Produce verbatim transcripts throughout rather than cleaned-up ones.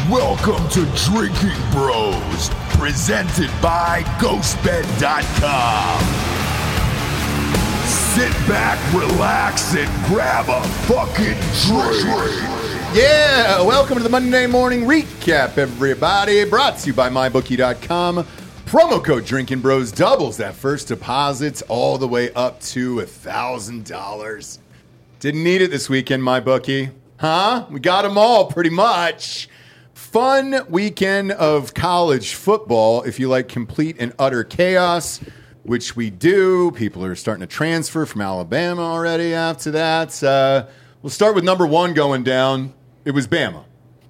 Welcome to Drinking Bros, presented by Ghost Bed dot com. Sit back, relax, and grab a fucking drink. Yeah, welcome to the Monday morning recap, everybody. Brought to you by my bookie dot com. Promo code Drinking Bros doubles that first deposits all the way up to one thousand dollars. Didn't need it this weekend, MyBookie. Huh? We got them all, pretty much. Fun weekend of college football if you like complete and utter chaos, which we do. People are starting to transfer from Alabama already after that. Uh, we'll start with number one going down. It was Bama.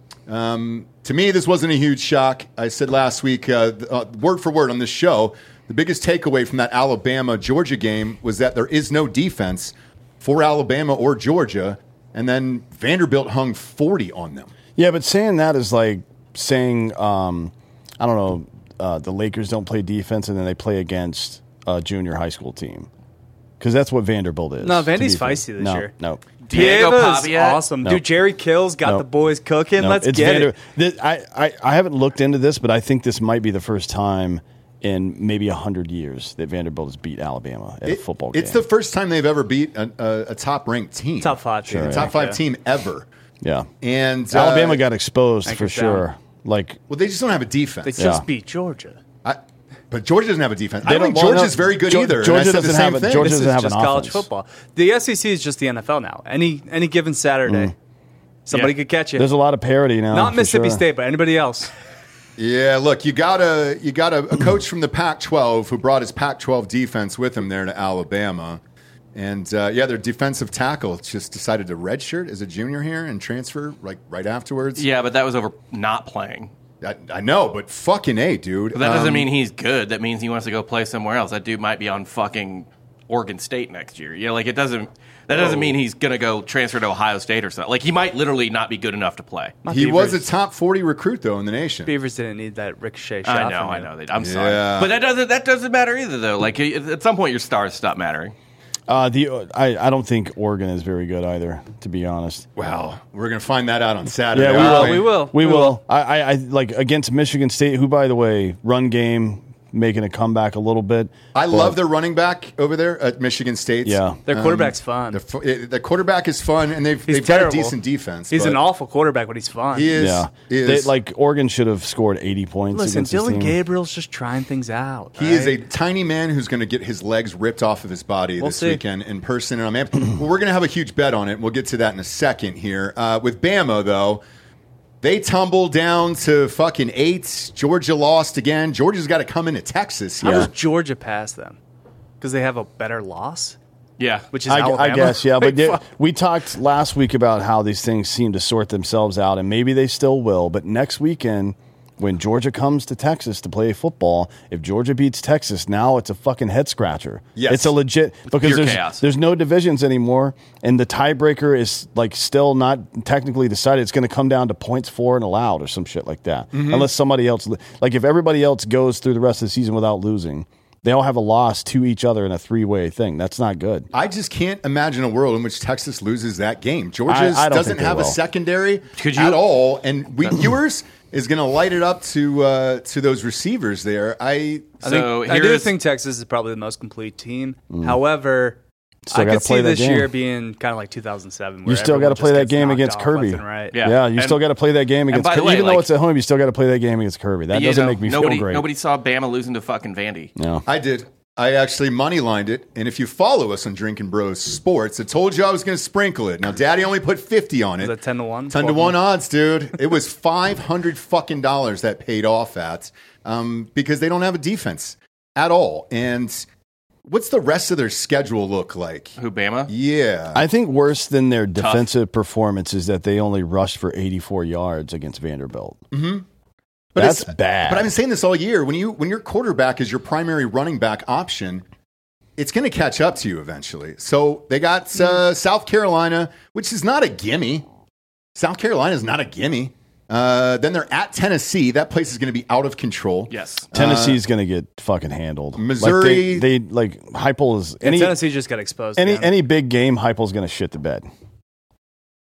Um, to me, this wasn't a huge shock. I said last week, uh, uh, word for word on this show, the biggest takeaway from that Alabama-Georgia game was that there is no defense for Alabama or Georgia, and then Vanderbilt hung forty on them. Yeah, but saying that is like saying, um, I don't know, uh, the Lakers don't play defense and then they play against a junior high school team. Because that's what Vanderbilt is. No, Vandy's feisty this no, year. No, Diego Pavia, awesome. No. Dude, Jerry Kills got No. the boys cooking. no, Let's it's get Vander- it. This, I, I, I haven't looked into this, but I think this might be the first time in maybe one hundred years that Vanderbilt has beat Alabama at It- a football game. It's the first time they've ever beat a, a, a top-ranked team. Top five team. A Sure, top yeah. five Yeah. team ever. Yeah. And uh, Alabama got exposed for Anchors sure. down. Like, Well, they just don't have a defense. They just Yeah. beat Georgia. I, but Georgia doesn't have a defense. I They don't think don't- well, Georgia's no, very good Geor- either. and Georgia I said the doesn't same have a- thing. Georgia This doesn't is have just an college offense. football. The S E C is just the N F L now. Any any given Saturday, somebody Mm. could catch you. there's a lot of parity now. Not for Mississippi sure. State, but anybody else. Yeah, look, you got a you got a, a coach from the Pac twelve who brought his Pac twelve defense with him there to Alabama, and uh, yeah, their defensive tackle just decided to redshirt as a junior here and transfer like right afterwards. Yeah, but that was over not playing. I, I know, but fucking A, dude. But that doesn't Um, mean he's good. That means he wants to go play somewhere else. That dude might be on fucking Oregon State next year. You know, like it doesn't. That doesn't Oh. mean he's gonna go transfer to Ohio State or something. Like he might literally not be good enough to play. he was a Beavers. top forty recruit though in the nation. Beavers didn't need that ricochet shot. I know, from I him. know. They- I'm Yeah. sorry, but that doesn't. That doesn't matter either, though. Like at some point, your stars stop mattering. Uh, the I, I don't think Oregon is very good either, to be honest. Well, we're gonna find that out on Saturday. Yeah, we aren't will. we will. We, We will. will. I, I, I like against Michigan State, who, by the way, run game making a comeback a little bit. I but- love their running back over there at Michigan State. Yeah. Their quarterback's fun. The, fu- it- the quarterback is fun, and they've He's they've got a terrible. decent defense. He's but an awful quarterback, but he's fun. He is. Yeah, he They- is. like Oregon should have scored eighty points. Listen, against this Dylan team. Gabriel's just trying things out. He is a right? tiny man who's going to get his legs ripped off of his body We'll this see. weekend in person. And I'm amped. Well, we're going to have a huge bet on it. We'll get to that in a second here. Uh, with Bama, though, they tumble down to fucking eight. Georgia lost again. Georgia's got to come into Texas How here. does Georgia pass them? Because they have a better loss, Yeah, which is I, Alabama. I guess, yeah. But Like, yeah, fuck. we talked last week about how these things seem to sort themselves out, and maybe they still will. But next weekend, when Georgia comes to Texas to play football, if Georgia beats Texas, now it's a fucking head scratcher. Yes. It's a legit because pure there's chaos. there's no divisions anymore, and the tiebreaker is like still not technically decided. It's going to come down to points for and allowed or some shit like that, Mm-hmm. unless somebody else like if everybody else goes through the rest of the season without losing. They all have a loss to each other in a three-way thing. That's not good. I just can't imagine a world in which Texas loses that game. Georgia I- I don't doesn't think they have a will. secondary Could you- at all, and we, Ewers is going to light it up to uh, to those receivers there. I I, So think, I do here's- think Texas is probably the most complete team. However, Still I gotta could play see that this game. year being kind of like two thousand seven. You still got to play that game against Kirby. Right. Yeah. Yeah, you And- still got to play that game against by the Kirby. way, Even though like- it's at home, you still got to play that game against Kirby. That You doesn't know, make me nobody, feel great. Nobody saw Bama losing to fucking Vandy. No. I did. I actually moneylined it, and if you follow us on Drinking Bros Sports, I told you I was going to sprinkle it. Now, Daddy only put fifty on it. Was that ten to one? Ten to one odds, dude. It was five hundred fucking dollars that paid off at um, because they don't have a defense at all. And what's the rest of their schedule look like? Who Bama? Yeah, I think worse than their defensive performance is that they only rushed for eighty-four yards against Vanderbilt. Mm-hmm. But That's it's- bad. But I've been saying this all year. When you when your quarterback is your primary running back option, it's going to catch up to you eventually. So they got uh, South Carolina, which is not a gimme. South Carolina is not a gimme. Uh, then they're at Tennessee. That place is going to be out of control. Yes. Tennessee's going to get fucking handled. Missouri- like they, they like Heupel is And any Tennessee just got exposed. any again. any big game. Heupel's going to shit the bed.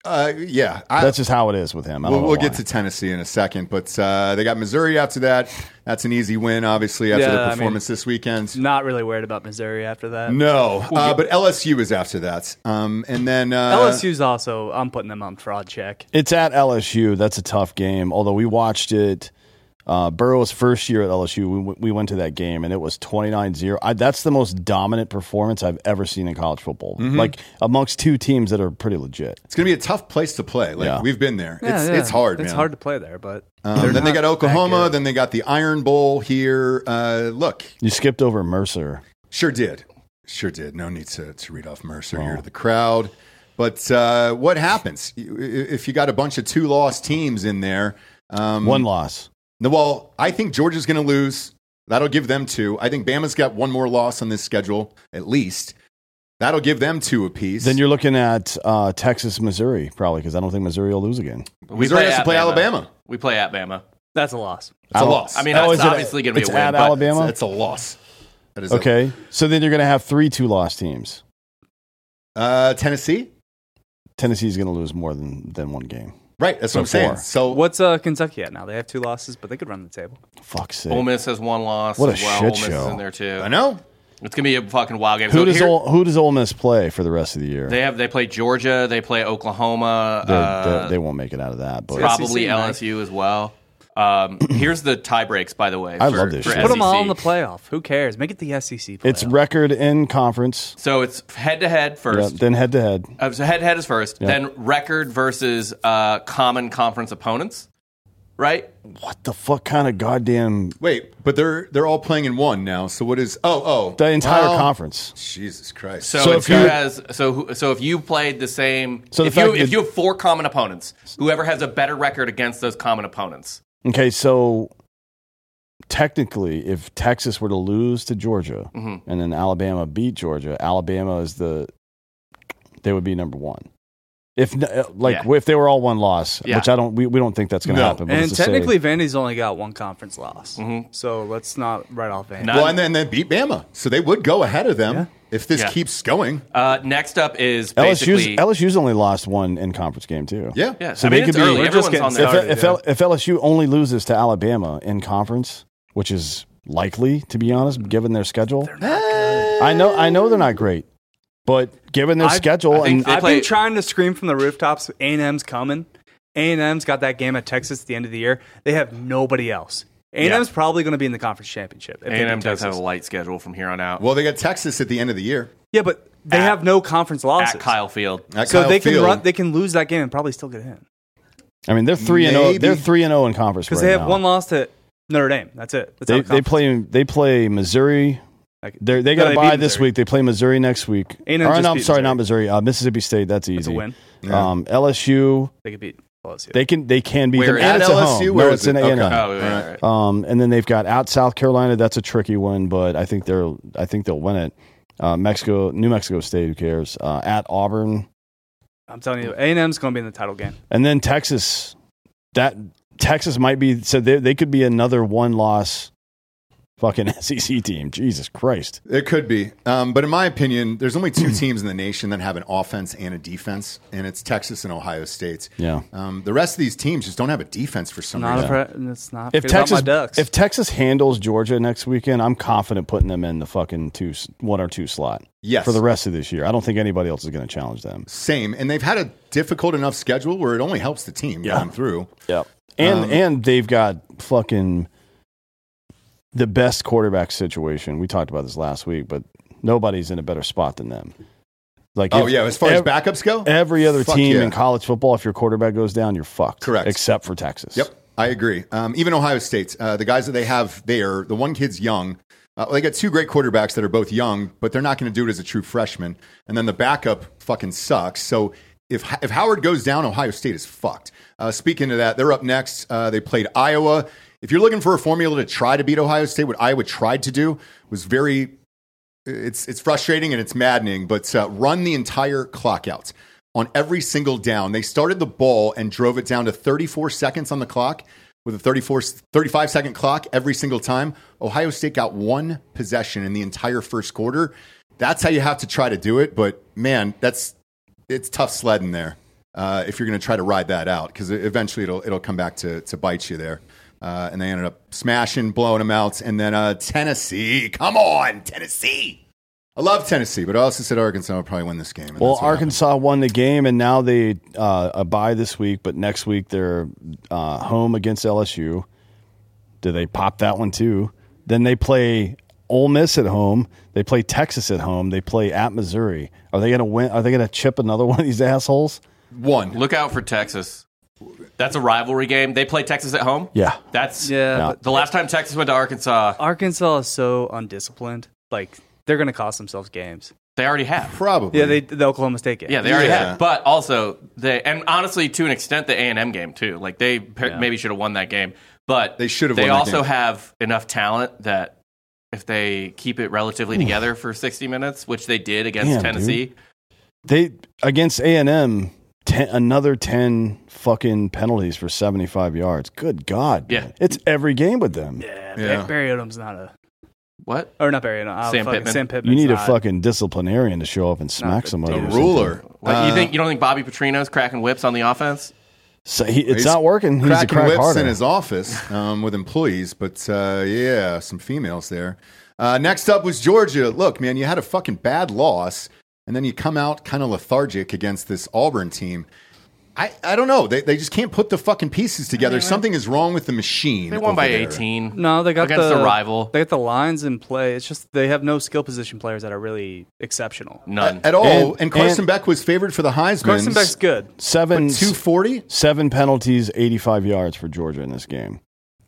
Uh, yeah, I, That's just how it is with him. I don't we'll, know we'll why. get to Tennessee in a second, but uh, they got Missouri after that. That's an easy win, obviously, after Yeah, their I mean- performance this weekend. Not really worried about Missouri after that. No, uh, but L S U is after that, um, and then uh, L S U's also, I'm putting them on fraud check. It's at L S U. That's a tough game. Although we watched it, uh, Burrow's first year at L S U, we, we went to that game, and it was twenty-nine zero. I, that's the most dominant performance I've ever seen in college football. Mm-hmm. Like, amongst two teams that are pretty legit. It's going to be a tough place to play. Like Yeah. we've been there. Yeah, it's yeah. it's hard, It's man. hard to play there, but Um, they're then they not got that Oklahoma. good. Then they got the Iron Bowl here. Uh, look, You skipped over Mercer. sure did, sure did. No need to, to read off Mercer Oh. here to the crowd. But uh, what happens You- if you got a bunch of two loss teams in there? Um, One loss. No, well, I think Georgia's going to lose. That'll give them two. I think Bama's got one more loss on this schedule, at least. That'll give them two apiece. Then you're looking at uh, Texas, Missouri, probably, because I don't think Missouri will lose again. We Missouri has to at play Bama. Alabama. We play at Bama. That's a loss. It's a loss. I mean, Oh, that's is it- obviously going to be it's a win. at but Alabama? It's, it's a loss. That is Okay, so then you're going to have three two-loss teams. A, uh, Tennessee? Tennessee's going to lose more than, than one game. Right, that's what I'm So saying. four. So What's uh, Kentucky at now? They have two losses, but they could run the table. Fuck's sake. Ole Miss has one loss What a as well. shit Ole Miss is show. in there too. I know. It's going to be a fucking wild game. Who So does here- Ole, who does Ole Miss play for the rest of the year? They have they play Georgia, they play Oklahoma, They're- uh, they're- they won't make it out of that. But S E C, probably man. L S U as well. Um, here's the tie breaks, by the way. I for, love this for shit. S E C. Put them all in the playoff. Who cares? Make it the S E C playoff. it's record in conference. So it's head to head Yeah, first. then head to head. Uh, so head to head is first. Yeah. Then record versus uh, common conference opponents, right? What the fuck kind of goddamn Wait, but they're they're all playing in one now. So what is? Oh, oh, the entire well, conference? Jesus Christ! So, So it's if who you- has so who, so if you played the same, So the if you fact if that- you have four common opponents, whoever has a better record against those common opponents. Okay, so technically, if Texas were to lose to Georgia Mm-hmm. and then Alabama beat Georgia, Alabama is the they would be number one. If uh, like Yeah. if they were all one loss, Yeah. which I don't, we, we don't think that's going to No. happen. But and it's to say- technically, Vandy's only got one conference loss. Mm-hmm. So let's not write off Vandy. Not- Well, and then they beat Bama, so they would go ahead of them Yeah. if this Yeah. keeps going. Uh, next up is L S U's basically L S U's only lost one in conference game too. Yeah, yeah. So I mean, they it's could be- early. We're just Everyone's getting on there. If, started. if, L, if L S U only loses to Alabama in conference, which is likely to be honest, given their schedule, I know I know they're not great, but given their I- schedule I think and they I've play- been trying to scream from the rooftops. A and M's coming. A and M's got that game at Texas at the end of the year. They have nobody else. A and M's Yeah. probably going to be in the conference championship. if A they and M beat does have Texas. a light schedule from here on out. Well, they got Texas at the end of the year. Yeah, but they At- have no conference losses. At Kyle Field. At so Kyle they can Field. run. They can lose that game and probably still get in I mean they're three and zero. Maybe. They're three and zero in conference because right they have now. one loss to Notre Dame. That's it. That's They how the they conference- play they play Missouri. Like, They're, they no, got to they buy beat this Missouri. week. They play Missouri next week. A and M Or, just no, I'm beat sorry, Missouri. not Missouri. Uh, Mississippi State. That's easy. That's a win. Yeah. Um, L S U. They could beat L S U. They can they can beat Where them is and it? it's at L S U? home. Where No, is it's in it? A and Okay. M. Oh, right, right, right. Um, and then they've got out South Carolina. That's a tricky one, but I think they're I think they'll win it. Uh, Mexico, New Mexico State. Who cares? Uh, at Auburn, I'm telling you, A and M's going to be in the title game. and then Texas. That Texas might be so they they could be another one loss. Fucking S E C team. Jesus Christ. It could be. Um, but in my opinion, there's only two teams in the nation that have an offense and a defense, and it's Texas and Ohio State. Yeah. Um, the rest of these teams just don't have a defense for some Not reason. a pre- it's not. If forget about Texas my Ducks. if Texas handles Georgia next weekend, I'm confident putting them in the fucking two one or two slot. Yes. For the rest of this year. I don't think anybody else is going to challenge them. Same. And they've had a difficult enough schedule where it only helps the team Yeah. going through. Yep. And Um, and they've got fucking the best quarterback situation. We talked about this last week, but nobody's in a better spot than them. Like Oh, if- yeah. As far as ev- backups go? every other Fuck team yeah. in college football, if your quarterback goes down, you're fucked. Correct. Except for Texas. Yep, I agree. Um, even Ohio State, uh, the guys that they have there, the one kid's young. Uh, they got two great quarterbacks that are both young, but they're not going to do it as a true freshman. And then the backup fucking sucks. So if if Howard goes down, Ohio State is fucked. Uh, speaking of that, they're up next. Uh, they played Iowa. If you're looking for a formula to try to beat Ohio State, what Iowa tried to do was very it's it's frustrating and it's maddening, but uh, run the entire clock out on every single down. They started the ball and drove it down to thirty-four seconds on the clock with a thirty-four, thirty-five second clock every single time. Ohio State got one possession in the entire first quarter. That's how you have to try to do it. But man, that's it's tough sledding there. uh, if you're going to try to ride that out, because eventually it'll it'll come back to to bite you there. Uh, and they ended up smashing, blowing them out. And then uh, Tennessee, come on, Tennessee. I love Tennessee, but I also said Arkansas will probably win this game. Well, Arkansas happened. won the game, and now they uh, a bye this week, but next week they're uh, home against L S U. Do they pop that one too? Then they play Ole Miss at home. They play Texas at home. They play at Missouri. Are they going to win? Are they going to chip another one of these assholes? One. Look out for Texas. That's a rivalry game. They play Texas at home? Yeah. That's yeah. yeah. But the last time Texas went to Arkansas. Arkansas is so undisciplined. Like, they're going to cost themselves games. They already have. Probably. Yeah, they, the Oklahoma State game. Yeah, they already Yeah. have. But also, they and honestly, to an extent, the A and M game, too. Like, they per- Yeah. maybe should have won that game. But They should have They won that also game. have enough talent that if they keep it relatively together for sixty minutes, which they did against Damn, Tennessee. dude. They against A and M, ten, another ten fucking penalties for seventy-five yards. Good God. Yeah. man. It's every game with them. Yeah, Yeah. Bar- Barry Odom's not a... What? Or not Barry Odom. Uh, Sam fucking Pittman. Sam Pittman's You need a not- fucking disciplinarian to show up and smack the somebody. A or something. ruler. What, Uh, you think you don't think Bobby Petrino's cracking whips on the offense? So he, it's He's not working. He's a cracking crack whips harder. in his office um, with employees, but uh, yeah, some females there. Uh, next up was Georgia. Look, man, you had a fucking bad loss, and then you come out kind of lethargic against this Auburn team. I, I don't know. They they just can't put the fucking pieces together. Something is wrong with the machine. They won over by there. eighteen. No, they got against the the rival. They got the lines in play. It's just they have no skill position players that are really exceptional. None. At all. And, And- Carson and- Beck was favored for the Heisman. Carson Beck's good. Seven, two forty? seven penalties, eighty-five yards for Georgia in this game.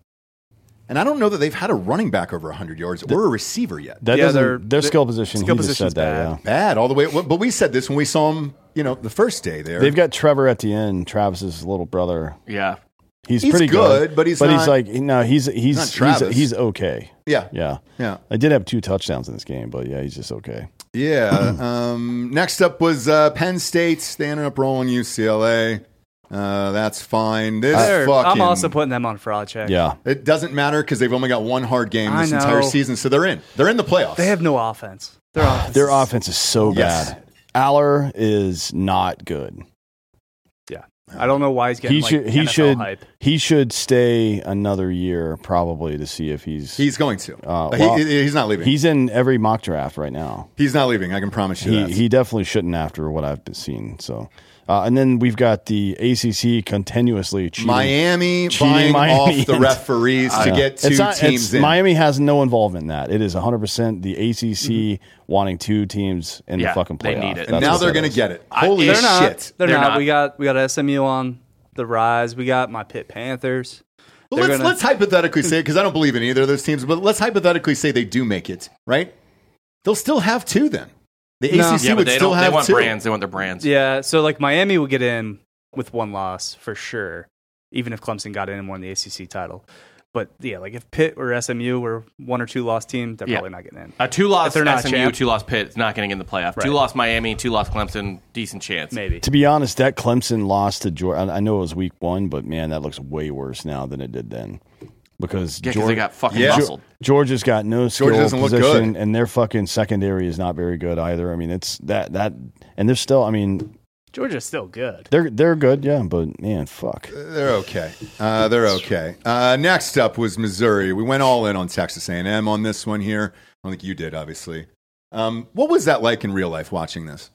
And I don't know that they've had a running back over one hundred yards or a receiver yet. That Yeah, doesn't, their- their skill position, skill he just position's said that, bad. yeah. Bad all the way. But we said this when we saw him, you know, the first day there. They've got Trevor Etienne, Travis's little brother. Yeah. He's, He's pretty good, but he's but he's not- like no, he's he's not he's, Travis. he's okay. yeah. Yeah, Yeah. I did have two touchdowns in this game, but yeah, he's just okay. Yeah. um, next up was uh, Penn State. They ended up rolling U C L A. Uh, that's fine. This They're- fucking. I'm also putting them on fraud check. Yeah, It doesn't matter because they've only got one hard game I this know. entire season, so they're in. They're in the playoffs. They have no offense. Their offense. their is- offense is so Yes. bad. Aller is not good. Yeah. I don't know why he's getting He like, should he N F L should hype. he should stay another year probably to see if he's He's going to. Uh, He- well, he- he's not leaving. he's in every mock draft right now. He's not leaving. I can promise you He that. he definitely shouldn't after what I've been seeing. So, uh, and then we've got the A C C continuously cheating. Miami Cheating buying Miami off the and- referees to Yeah. get two It's not- teams it's- in. Miami has no involvement in that. It is one hundred percent the A C C Mm-hmm. wanting two teams in Yeah, the fucking they playoff. need it. and That's now what they're that going to is. get it. I- Holy They're not. shit. They're, They're not. not. We got we got S M U on the rise. We got my Pitt Panthers. Well, They're let's, gonna- let's hypothetically say, because I don't believe in either of those teams, but let's hypothetically say they do make it, right? They'll still have two then. The No. A C C Yeah, but would they still don't. They have want two. brands. They want their brands. Yeah, so like Miami would get in with one loss for sure, even if Clemson got in and won the A C C title. But yeah, like if Pitt or S M U were one or two loss team, they're Yeah. probably not getting in. A two loss If they're not S M U, champ. two loss Pitt is not getting in the playoff. Right. Two loss Miami, two loss Clemson, decent chance. Maybe. To be honest, that Clemson loss to Georgia, I know it was week one, but man, that looks way worse now than it did then. Because Yeah, because Georgia, they got fucking Yeah. muscled. Georgia's got no skill Georgia doesn't look position, good. and their fucking secondary is not very good either. I mean, it's that that, and they're still. I mean, Georgia's still good. they're they're good, yeah, but man, fuck. They're okay. Uh, they're okay. Uh, next up was Missouri. We went all in on Texas A and M on this one here. I don't think you did, obviously. Um, what was that like in real life watching this?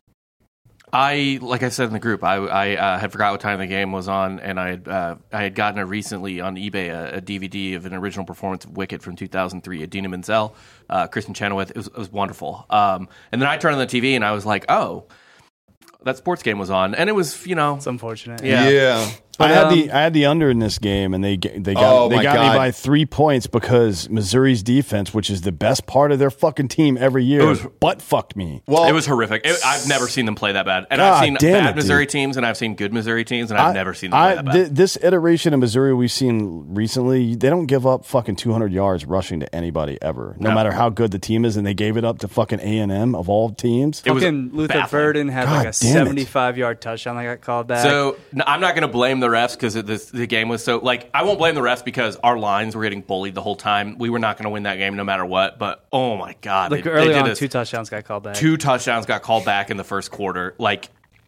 I, like I said in the group, I, I uh, had forgot what time the game was on, and I had uh, I had gotten it recently on eBay, a, a D V D of an original performance of Wicked from two thousand three. Adina Menzel, uh, Kristen Chenoweth. It was, it was wonderful. Um, and then I turned on the T V and I was like, oh, that sports game was on, and it was, you know, It's unfortunate. Yeah. I But, had um, the I had the under in this game, and they ga- they got Oh, they my got God. me by three points because Missouri's defense, which is the best part of their fucking team every year, It was- butt fucked me. Well, it was horrific. It, I've never seen them play that bad, and God I've seen damn bad it, Missouri dude. teams, and I've seen good Missouri teams, and I've I- never seen them play I, that bad. thi- this iteration of Missouri we've seen recently, they don't give up fucking two hundred yards rushing to anybody ever, no, No. matter how good the team is, and they gave it up to fucking A and M of all teams. It was Fucking Luther baffling. Burden had God like a damn it. seventy-five yard touchdown that got called back. So n- I'm not going to blame the refs because the, the game was so like I won't blame the refs because our lines were getting bullied the whole time. We were not going to win that game no matter what. But oh my god, like they, early they did on, this. two touchdowns got called back. Two touchdowns got called back in the first quarter. Like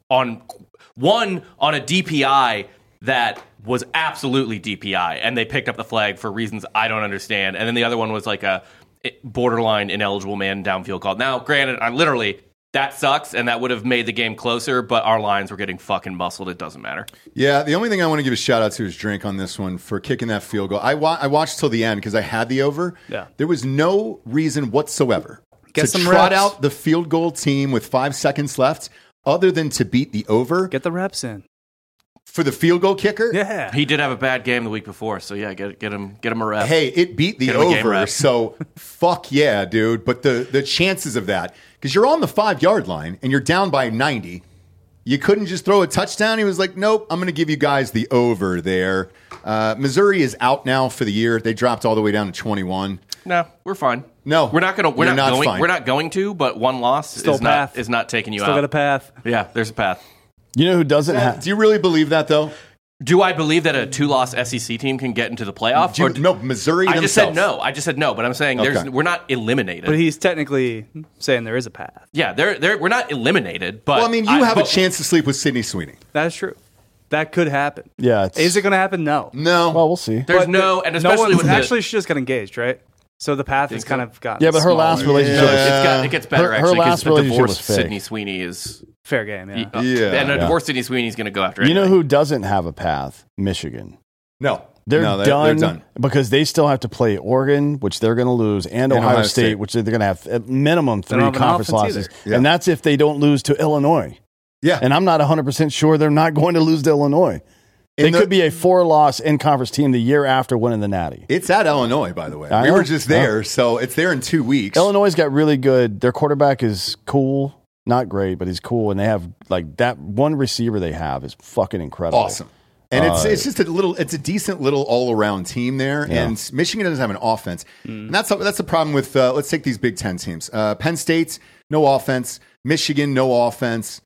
on one on a D P I that was absolutely D P I, and they picked up the flag for reasons I don't understand. And then the other one was like a borderline ineligible man downfield call. Now, granted, I literally that sucks, and that would have made the game closer, but our lines were getting fucking muscled. It doesn't matter. Yeah, the only thing I want to give a shout out to is Drink on this one for kicking that field goal. I, wa- I watched till the end because I had the over. Yeah. There was no reason whatsoever Get to some trot reps. out the field goal team with five seconds left other than to beat the over Get the reps in. for the field goal kicker. Yeah. He did have a bad game the week before, so yeah, get get him get him a rep. Hey, it beat the Get him a game over, rep. so fuck yeah, dude. But the, the chances of that, because you're on the five-yard line and you're down by ninety, you couldn't just throw a touchdown. He was like, nope, I'm going to give you guys the over there. Uh, Missouri is out now for the year. They dropped all the way down to twenty-one. No, we're fine. No, we're not gonna. We're you're not, not going. fine. We're not going to. But one loss Still is a not path. is not taking you Still out. got a path. Yeah, there's a path. You know who doesn't have? Do you really believe that, though? Do I believe that a two-loss S E C team can get into the playoff? Do you- Or do- no, Missouri I just said themselves. no. I just said no. But I'm saying there's Okay. we're not eliminated. But he's technically saying there is a path. yeah, they're, they're, we're not eliminated. But Well, I mean, you have a but- chance to sleep with Sydney Sweeney. That is true. That could happen. Yeah, it's, Is it going to happen? No. No. well, we'll see. There's But no, the- and especially no with one, the, actually, she just got engaged, right? So the path has so? kind of gotten Yeah, but her smaller. last relationship Yeah. was it's got, it gets better Her- her actually last because a relationship divorce was fake. Sydney Sweeney is fair game. Yeah. uh, Yeah. and a Yeah. divorce Sydney Sweeney's going to go after. You know anything. who doesn't have a path? Michigan. No. They're, no, done they're done. because they still have to play Oregon, which they're going to lose, and, Ohio, Ohio State, State. which they're going to have at minimum They don't three have an conference offense losses. either. Yeah. And that's if they don't lose to Illinois. Yeah. And I'm not one hundred percent sure they're not going to lose to Illinois. They In the- could be a four-loss in-conference team the year after winning the Natty. It's at Illinois, by the way. I we know. were just there, so it's there in two weeks. Illinois got really good. Their quarterback is cool. Not great, but he's cool. And they have, like, that one receiver they have is fucking incredible. Awesome. And it's Uh, it's just a little it's a decent little all around team there, Yeah. and Michigan doesn't have an offense, and that's that's the problem with uh, let's take these Big Ten teams. Uh, Penn State, no offense. Michigan, no offense.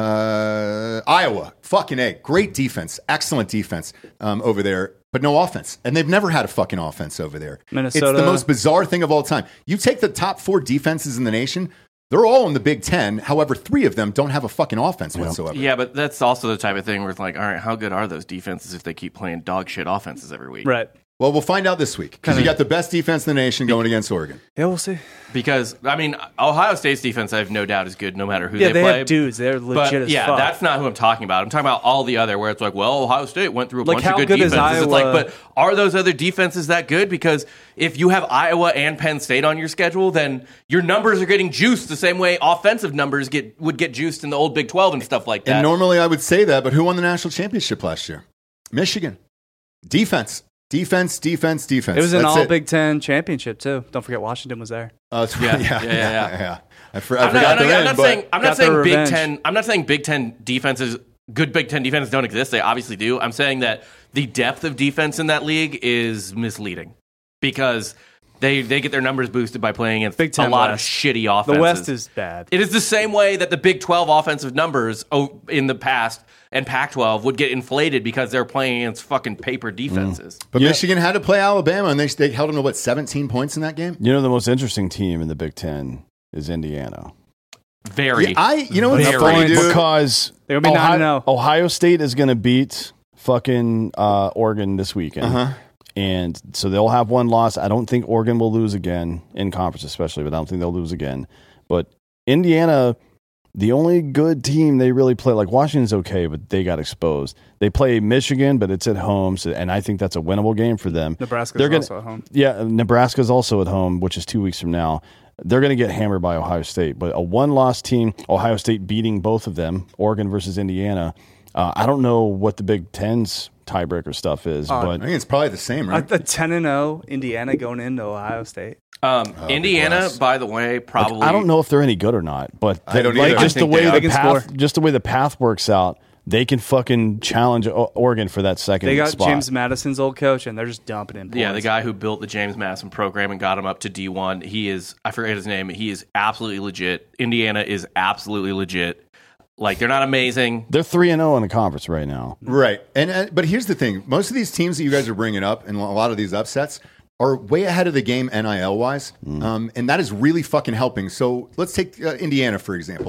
Uh, Iowa, fucking A, great defense, excellent defense um, over there, but no offense, and they've never had a fucking offense over there. Minnesota. It's the most bizarre thing of all time. You take the top four defenses in the nation. They're all in the Big Ten. However, three of them don't have a fucking offense whatsoever. Yeah, but that's also the type of thing where it's like, all right, how good are those defenses if they keep playing dog shit offenses every week? Right. Well, we'll find out this week because you got the best defense in the nation going against Oregon. Yeah, we'll see. Because I mean, Ohio State's defense, I have no doubt, is good no matter who Yeah, they, they play. have dudes. They're legit But as yeah, fuck. that's not who I'm talking about. I'm talking about all the other where it's like, well, Ohio State went through a Like, bunch how of good, good is defenses. It's Iowa? like, but are those other defenses that good? Because if you have Iowa and Penn State on your schedule, then your numbers are getting juiced the same way offensive numbers get would get juiced in the old Big twelve and stuff like that. And normally I would say that, but who won the national championship last year? Michigan. Defense. Defense, defense, defense. It was an That's all it. Big Ten championship, too. Don't forget Washington was there. Uh, that's Yeah, right. yeah, yeah, yeah, yeah. I, for, I I'm not, forgot I'm they're not, I'm in, not but saying I'm not got their saying Big revenge. Ten. I'm not saying Big Ten defenses, good Big Ten defenses don't exist. They obviously do. I'm saying that the depth of defense in that league is misleading because they they get their numbers boosted by playing against Big Ten a lot West. of shitty offenses. The West is bad. It is the same way that the Big twelve offensive numbers oh, in the past and Pac twelve would get inflated because they're playing against fucking paper defenses. but Yeah. Michigan had to play Alabama, and they, they held them to, what, seventeen points in that game? You know, the most interesting team in the Big Ten is Indiana. Very. Yeah, I, you know what's Very. funny, dude? Because They're gonna be nine and Ohio, oh. Ohio State is going to beat fucking uh, Oregon this weekend. Uh-huh. And so they'll have one loss. I don't think Oregon will lose again in conference, especially, but I don't think they'll lose again. But Indiana, the only good team they really play, like Washington's okay, but they got exposed. They play Michigan, but it's at home, so, and I think that's a winnable game for them. Nebraska's They're gonna- also at home. Yeah, Nebraska's also at home, which is two weeks from now. They're going to get hammered by Ohio State. But a one-loss team, Ohio State beating both of them, Oregon versus Indiana. Uh, I don't know what the Big Ten's tiebreaker stuff is, I but think it's probably the same, right? A ten and oh Indiana going into Ohio State. Um, Oh, be Indiana, blessed. by the way, probably. I don't know if they're any good or not. But I don't like either. just I the think way they are. the They can path, score. just the way the path works out, they can fucking challenge O- Oregon for that second They got spot. James Madison's old coach, and they're just dumping in points. Yeah, the guy who built the James Madison program and got him up to D one. He is, I forget his name. He is absolutely legit. Indiana is absolutely legit. Like, they're not amazing. They're three and zero in the conference right now. Right. And uh, but here's the thing. Most of these teams that you guys are bringing up and a lot of these upsets are way ahead of the game N I L wise. Um, and that is really fucking helping. So let's take uh, Indiana, for example.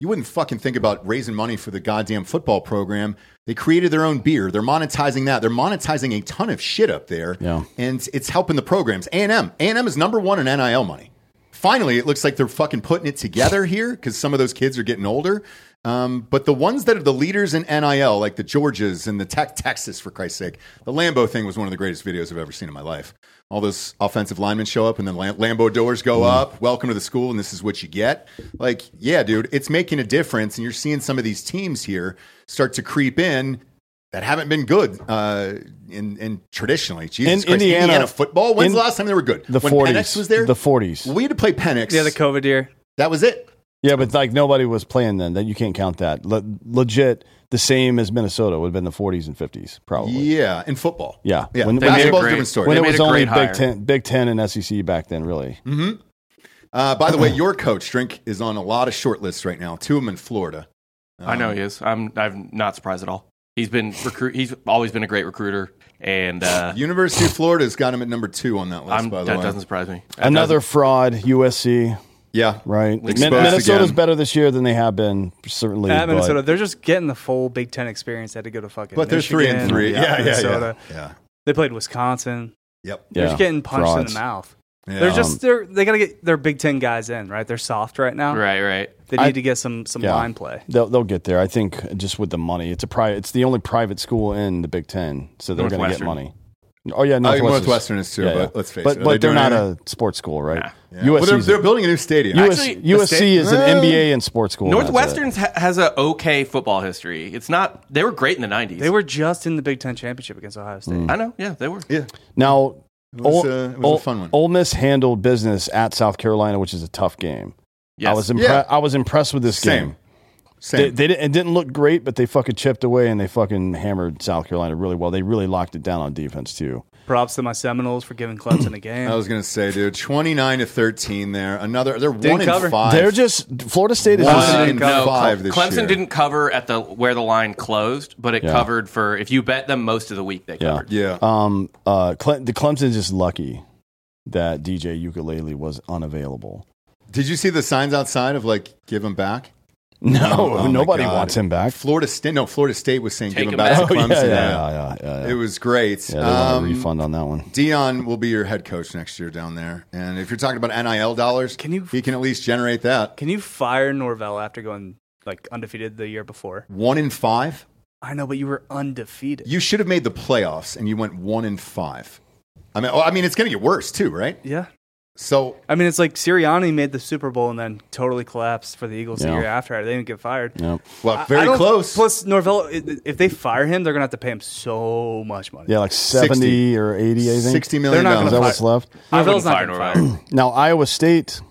you wouldn't fucking think about raising money for the goddamn football program. They created their own beer. They're monetizing that. They're monetizing a ton of shit up there. Yeah. And it's helping the programs. A and M. A and M is number one in N I L money. Finally, it looks like they're fucking putting it together here because some of those kids are getting older. Um, but the ones that are the leaders in N I L, like the Georgias and the Tech, Texas, for Christ's sake, the Lambeau thing was one of the greatest videos I've ever seen in my life. All those offensive linemen show up and then Lam- Lambeau doors go up. Welcome to the school, and this is what you get. Like, yeah, dude, it's making a difference. And you're seeing some of these teams here start to creep in that haven't been good uh, in, in traditionally. Jesus In Christ. Indiana- Indiana football. When's in the last time they were good? The when forties. Penix was there? The forties. We had to play Penix. Yeah, the COVID year. That was it. Yeah, but like nobody was playing then. That you can't count that. Le- legit, the same as Minnesota would have been the forties and fifties, probably. Yeah, in football. Yeah. yeah. When- They made a Basketball's a great- different story. When They it made was a only great Big hire. Ten, Big Ten and S E C back then, really. Uh, by the way, your coach Drink is on a lot of short lists right now. Two of them in Florida. I know he is. I'm. I'm not surprised at all. He's been recruit. He's always been a great recruiter, and uh, University of Florida's got him at number two on that list. I'm, by the that way, doesn't surprise me. That Another doesn't- fraud, U S C, yeah, right? Min- Exposed Minnesota's again. better this year than they have been, certainly. At but- Minnesota, they're just getting the full Big Ten experience. They had to go to fucking but they're three and Michigan, three. Yeah, yeah, yeah, Minnesota. yeah. They played Wisconsin. Yep. They're Yeah, just getting punched frauds. in the mouth. Yeah. They're just they're they got to get their Big Ten guys in, right? They're soft right now. Right, right. They need I- to get some some Yeah. line play. They'll, they'll get there. I think just with the money. It's a pri- It's the only private school in the Big Ten, so they're going to get Northwestern. money. Oh yeah, Oh, Northwestern. Northwestern is too, Yeah, but yeah. let's face but, it. Are But they they're doing not anything? a sports school, right? Nah. Yeah. Well, they're, USC's they're building a new stadium. U S, Actually, the U S C state- is an Uh, N B A and sports school. and that's it. Northwestern's ha- has a okay football history. It's not. They were great in the nineties. They were just in the Big Ten championship against Ohio State. Mm. I know. Yeah, they were. yeah, Now, it was, Ole, uh, it was Ole- a fun one. Ole Miss handled business at South Carolina, which is a tough game. Yes. I was impre- Yeah. I was impressed with this Same. game. Same. They, they didn't, it didn't look great, but they fucking chipped away and they fucking hammered South Carolina really well. They really locked it down on defense too. Props to my Seminoles for giving Clemson a game. I was gonna say, dude, twenty-nine to thirteen. There, another. They're Didn't one in cover. five. They're just Florida State is One just, in no, five Cle- this Clemson year. didn't cover at the where the line closed, but it Yeah. covered for if you bet them most of the week they yeah. covered. Yeah. Um, uh, Cle- the Clemson is just lucky that D J Ukulele was unavailable. Did you see the signs outside of like give him back? No, Oh, my nobody God. wants him back. Florida State. No, Florida State was saying Take give him him back back. to Oh, yeah, Clemson. yeah, yeah. yeah, yeah, yeah. It was great. Yeah, they want Um, a refund on that one. Dion will be your head coach next year down there. And if you're talking about N I L dollars, Can you- he can at least generate that. Can you fire Norvell after going like undefeated the year before? One in five? I know, but you were undefeated. You should have made the playoffs and you went one in five. I mean, oh, I mean, it's going to get worse too, right? yeah. So I mean, it's like Sirianni made the Super Bowl and then totally collapsed for the Eagles Yeah. the year after. They didn't get fired. Yep. well, I- very I don't- close. Plus, Norvell, i- if they fire him, they're going to have to pay him so much money. Yeah, like seventy or eighty, I think. Sixty million They're not Is dollars. that what's left? I Norvell's wouldn't not fire going to Norvell. fire. Now, Iowa State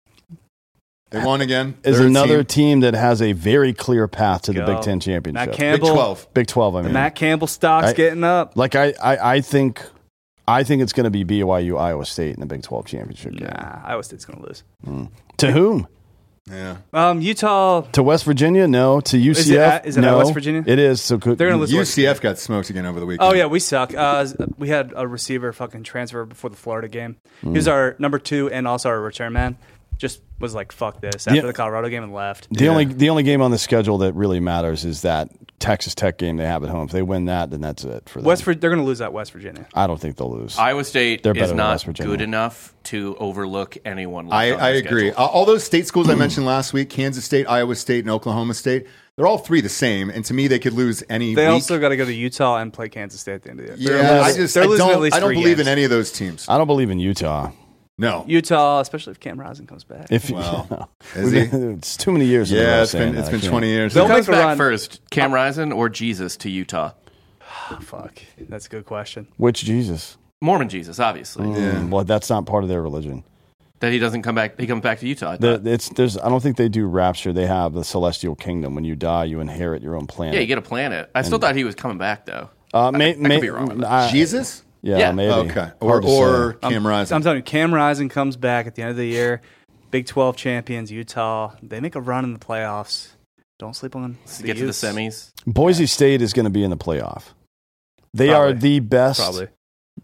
They won again. is Third another team. team that has a very clear path to the Go. Big Ten championship. Matt Big Campbell. twelve. Big twelve, I mean. Matt Campbell stock's I- getting up. Like, I, I, I think I think it's going to be B Y U Iowa State in the Big twelve championship game. Nah, Iowa State's going to lose. To whom? Yeah. Um, Utah. To West Virginia? No. To U C F? Is it at- is it at no. West Virginia? It is. So could, They're gonna lose. U C F got smoked again over the weekend. Oh yeah, we suck. Uh, we had a receiver fucking transfer before the Florida game. He Mm. was our number two and also our return man. Just was like fuck this after Yeah. the Colorado game and left. The Yeah. only the only game on the schedule that really matters is that Texas Tech game they have at home. If they win that, then that's it for them. West, Vir- they're going to lose at West Virginia. I don't think they'll lose. Iowa State They're better is than not West Virginia. good enough to overlook anyone. Left I, on I their agree. schedule. Uh, All those state schools I mentioned last week, Kansas State, Iowa State, and Oklahoma State, they're all three the same. And to me, they could lose any They week. also got to go to Utah and play Kansas State at the end of the year. yeah, They're I losing- just they're I losing at don't, least I don't three believe games. in any of those teams. I don't believe in Utah. No. Utah, especially if Cam Rising comes back. If Wow. We've Is he? been- it's too many years. in a row Yeah, it's saying been that. it's I been can't. twenty years. They'll Who make comes a back run. first, Cam Rising or Jesus to Utah? Oh, fuck, that's a good question. Which Jesus? Mormon Jesus, obviously. Yeah. Mm, well, that's not part of their religion. That he doesn't come back. He comes back to Utah. I The, thought. it's there's. I don't think they do rapture. They have the celestial kingdom. When you die, you inherit your own planet. yeah, you get a planet. I still thought he was coming back though. Uh, may, I could may, be wrong on that. I- Jesus? Yeah, Yeah. maybe. Okay. Or, Hard to or say. Cam Rising. I'm telling you, Cam Rising comes back at the end of the year. Big twelve champions, Utah. They make a run in the playoffs. Don't sleep on To the get to the Utes. semis. Boise State is going to be in the playoff. They Probably. are the best Probably.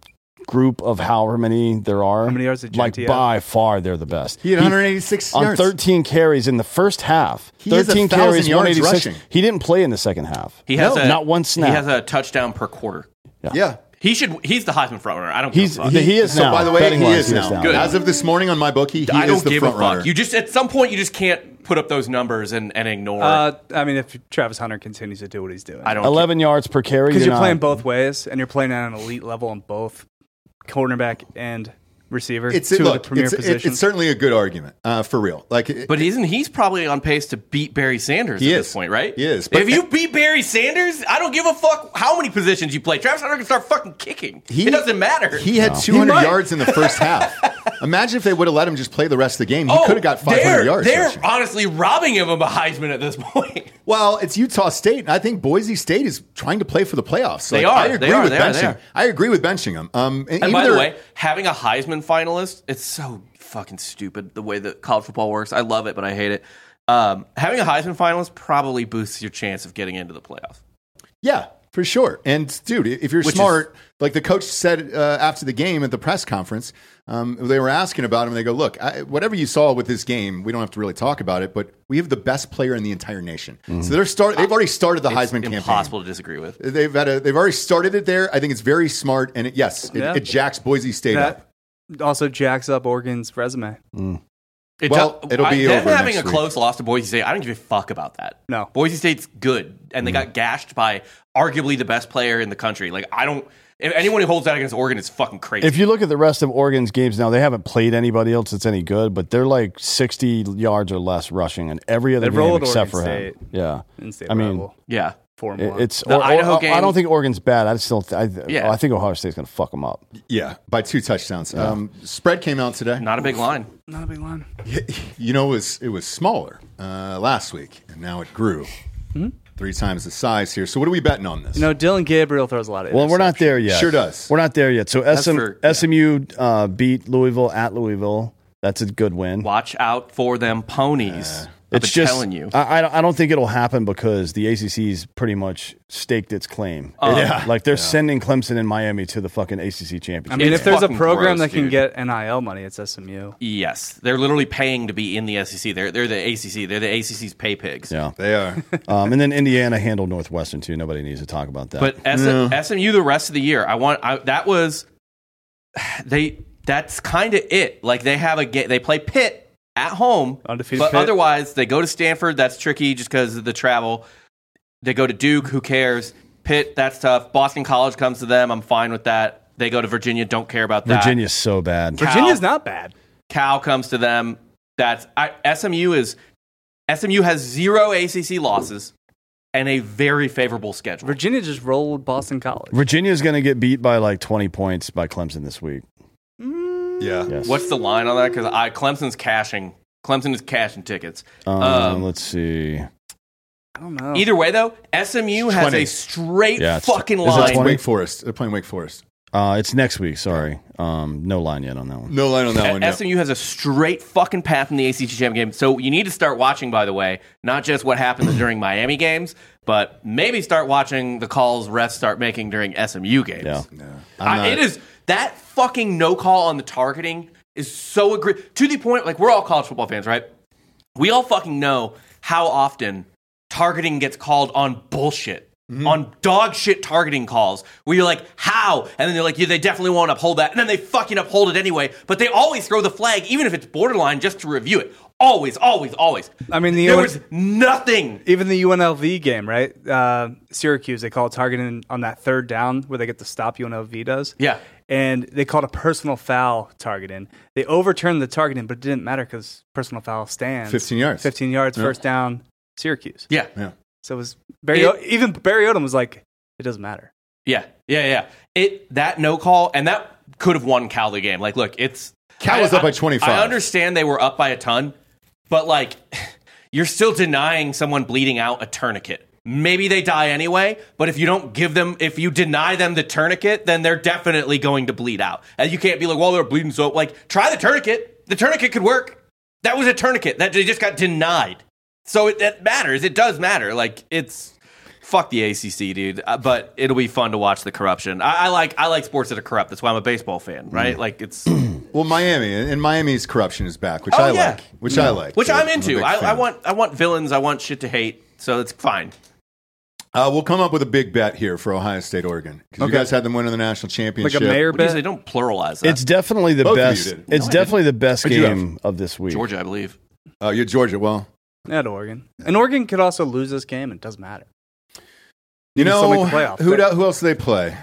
group of however many there are, How many yards did like J T have? by far they're the best. He had one hundred eighty-six on yards. thirteen carries in the first half. He has thirteen one thousand carries, yards one eighty-six. rushing. He didn't play in the second half. He has No, a, not one snap. He has a touchdown per quarter. Yeah. He should. He's the Heisman frontrunner. I don't. He's give a fuck. he, he is So, now. by the way, he Betting-wise, is now. Good. As of this morning on my bookie, he I is don't the give a front runner. fuck. You just at some point you just can't put up those numbers and, and ignore. Uh, I mean, if Travis Hunter continues to do what he's doing, I don't. eleven yards per carry. because you're not- playing both ways and you're playing at an elite level on both cornerback and receiver. It's two look, of the premier it's, it- positions. it's certainly a good argument uh, for real. Like, it- But isn't he's probably on pace to beat Barry Sanders He at is. this point, right? He is. But- If you beat Barry Sanders, I don't give a fuck how many positions you play. Travis Hunter can start fucking kicking. He- it doesn't matter. he had two He hundred might. yards in the first half. Imagine if they would have let him just play the rest of the game. He oh, could have got five hundred they're, yards. They're rushing. honestly robbing him of a Heisman at this point. Well, it's Utah State. I think Boise State is trying to play for the playoffs. They Like, are. I agree They are. with They are. benching. They are. I agree with benching him. Um, and And even by the their- way, having a Heisman finalist, it's so fucking stupid the way that college football works. I love it, but I hate it. Um, having a Heisman finalist probably boosts your chance of getting into the playoffs. yeah, for sure. And dude, if you're Which smart, like the coach said uh, after the game at the press conference, um, they were asking about him. And they go, "Look, I, whatever you saw with this game, we don't have to really talk about it, but we have the best player in the entire nation. So they're start. They've already started the It's Heisman campaign. impossible to disagree with. They've had a, they've already started it there. I think it's very smart, and it, yes, it, Yeah. it jacks Boise State up. that also jacks up Oregon's resume. It Well, does- it'll be I, over them having next a week. close loss to Boise State, I don't give a fuck about that. No. Boise State's good, and they got gashed by arguably the best player in the country. Like I don't. If anyone who holds that against Oregon is fucking crazy. If you look at the rest of Oregon's games now, they haven't played anybody else that's any good, but they're like sixty yards or less rushing in every other They've game rolled except for Oregon him. Yeah, In-state I mean, rival. yeah, Four and it- one. it's The or, Idaho or- game- I don't think Oregon's bad. I still, I, Yeah. I think Ohio State's going to fuck them up. Yeah, by two touchdowns. Um, spread came out today. not a big line. Not a big line. You know, it was it was smaller uh, last week, and now it grew three times the size here. So, what are we betting on this? You know, Dylan Gabriel throws a lot of. Well, we're not there yet. Sure does. We're not there yet. So S M, for- yeah. S M U uh, beat Louisville at Louisville. That's a good win. Watch out for them ponies. I've It's been just, telling you. I, I don't- I don't think it'll happen because the A C C's pretty much staked its claim. Yeah. Like they're sending Clemson and Miami to the fucking A C C I championship. mean, It's if there's a fucking program gross, that can dude. get N I L money, it's S M U. Yes, they're literally paying to be in the S E C. They're they're the A C C. They're the A C C's pay pigs. yeah. They are. Um, and then Indiana handled Northwestern too. Nobody needs to talk about that. But S- SMU the rest of the year, I want I, that was they. That's kind of it. Like they have a ga- they play Pitt at home, Undefeated but Pitt. otherwise they go to Stanford. That's tricky just because of the travel. They go to Duke. Who cares? Pitt. That's tough. Boston College comes to them. I'm fine with that. They go to Virginia. Don't care about that. Virginia's so bad. Cal- Virginia's not bad. Cal comes to them. That's I, S M U is S M U has zero A C C losses and a very favorable schedule. Virginia just rolled Boston College. Virginia's going to get beat by like twenty points by Clemson this week. Yeah. Yes. What's the line on that? Because I Clemson's cashing. Clemson is cashing tickets. Um, Um, let's see. I don't know. Either way, though, S M U has twenty. a straight Yeah, it's- fucking is it line. It's twenty? Wake Forest. They're playing Wake Forest. Uh, it's next week. Sorry. Um, no line yet on that one. No line on that one. S M U has a straight fucking path in the A C C championship game. So you need to start watching, by the way, not just what happens during Miami games, but maybe start watching the calls refs start making during S M U games. Yeah. I'm I, not- it is that fucking no call on the targeting is so agree to the point. Like we're all college football fans, right? We all fucking know how often targeting gets called on bullshit, on dog shit targeting calls. Where you're like, how? And then they're like, yeah, they definitely won't uphold that, and then they fucking uphold it anyway. But they always throw the flag, even if it's borderline, just to review it. Always, always, always. I mean, the there U- was nothing. Even the U N L V game, right? Uh, Syracuse, they call it targeting on that third down where they get the stop. U N L V does. Yeah. And they called a personal foul targeting. They overturned the targeting, but it didn't matter because personal foul stands. fifteen yards. fifteen yards, Yeah. first down, Syracuse. Yeah. Yeah. So it was Barry. It- O- even Barry Odom was like, it doesn't matter. Yeah, yeah, yeah. It that no call, and that could have won Cal the game. Like, look, it's Cal was I- up by I- twenty-five. I understand they were up by a ton, but like, you're still denying someone bleeding out a tourniquet. Maybe they die anyway, but if you don't give them, if you deny them the tourniquet, then they're definitely going to bleed out. And you can't be like, well, they're bleeding, so like, try the tourniquet. The tourniquet could work. That was a tourniquet that they just got denied. So it, it matters. It does matter. Like it's fuck the A C C, dude. Uh, but it'll be fun to watch the corruption. I, I like I like sports that are corrupt. That's why I'm a baseball fan, right? Mm. Like it's well, Miami and Miami's corruption is back, which oh, I yeah. like. Which yeah. I like. Which so I'm into. I'm I, I want I want villains. I want shit to hate. So it's fine. Uh, we'll come up with a big bet here for Ohio State, Oregon, because okay. you guys had them winning the national championship. Like a mayor bet. They don't pluralize that. It's definitely the Both best. Of you did. It's no, definitely the best What'd game of this week. Georgia, I believe. Oh, uh, you're Georgia. Well, at Oregon, and Oregon could also lose this game. And it doesn't matter. You know who? Do, who else do they play?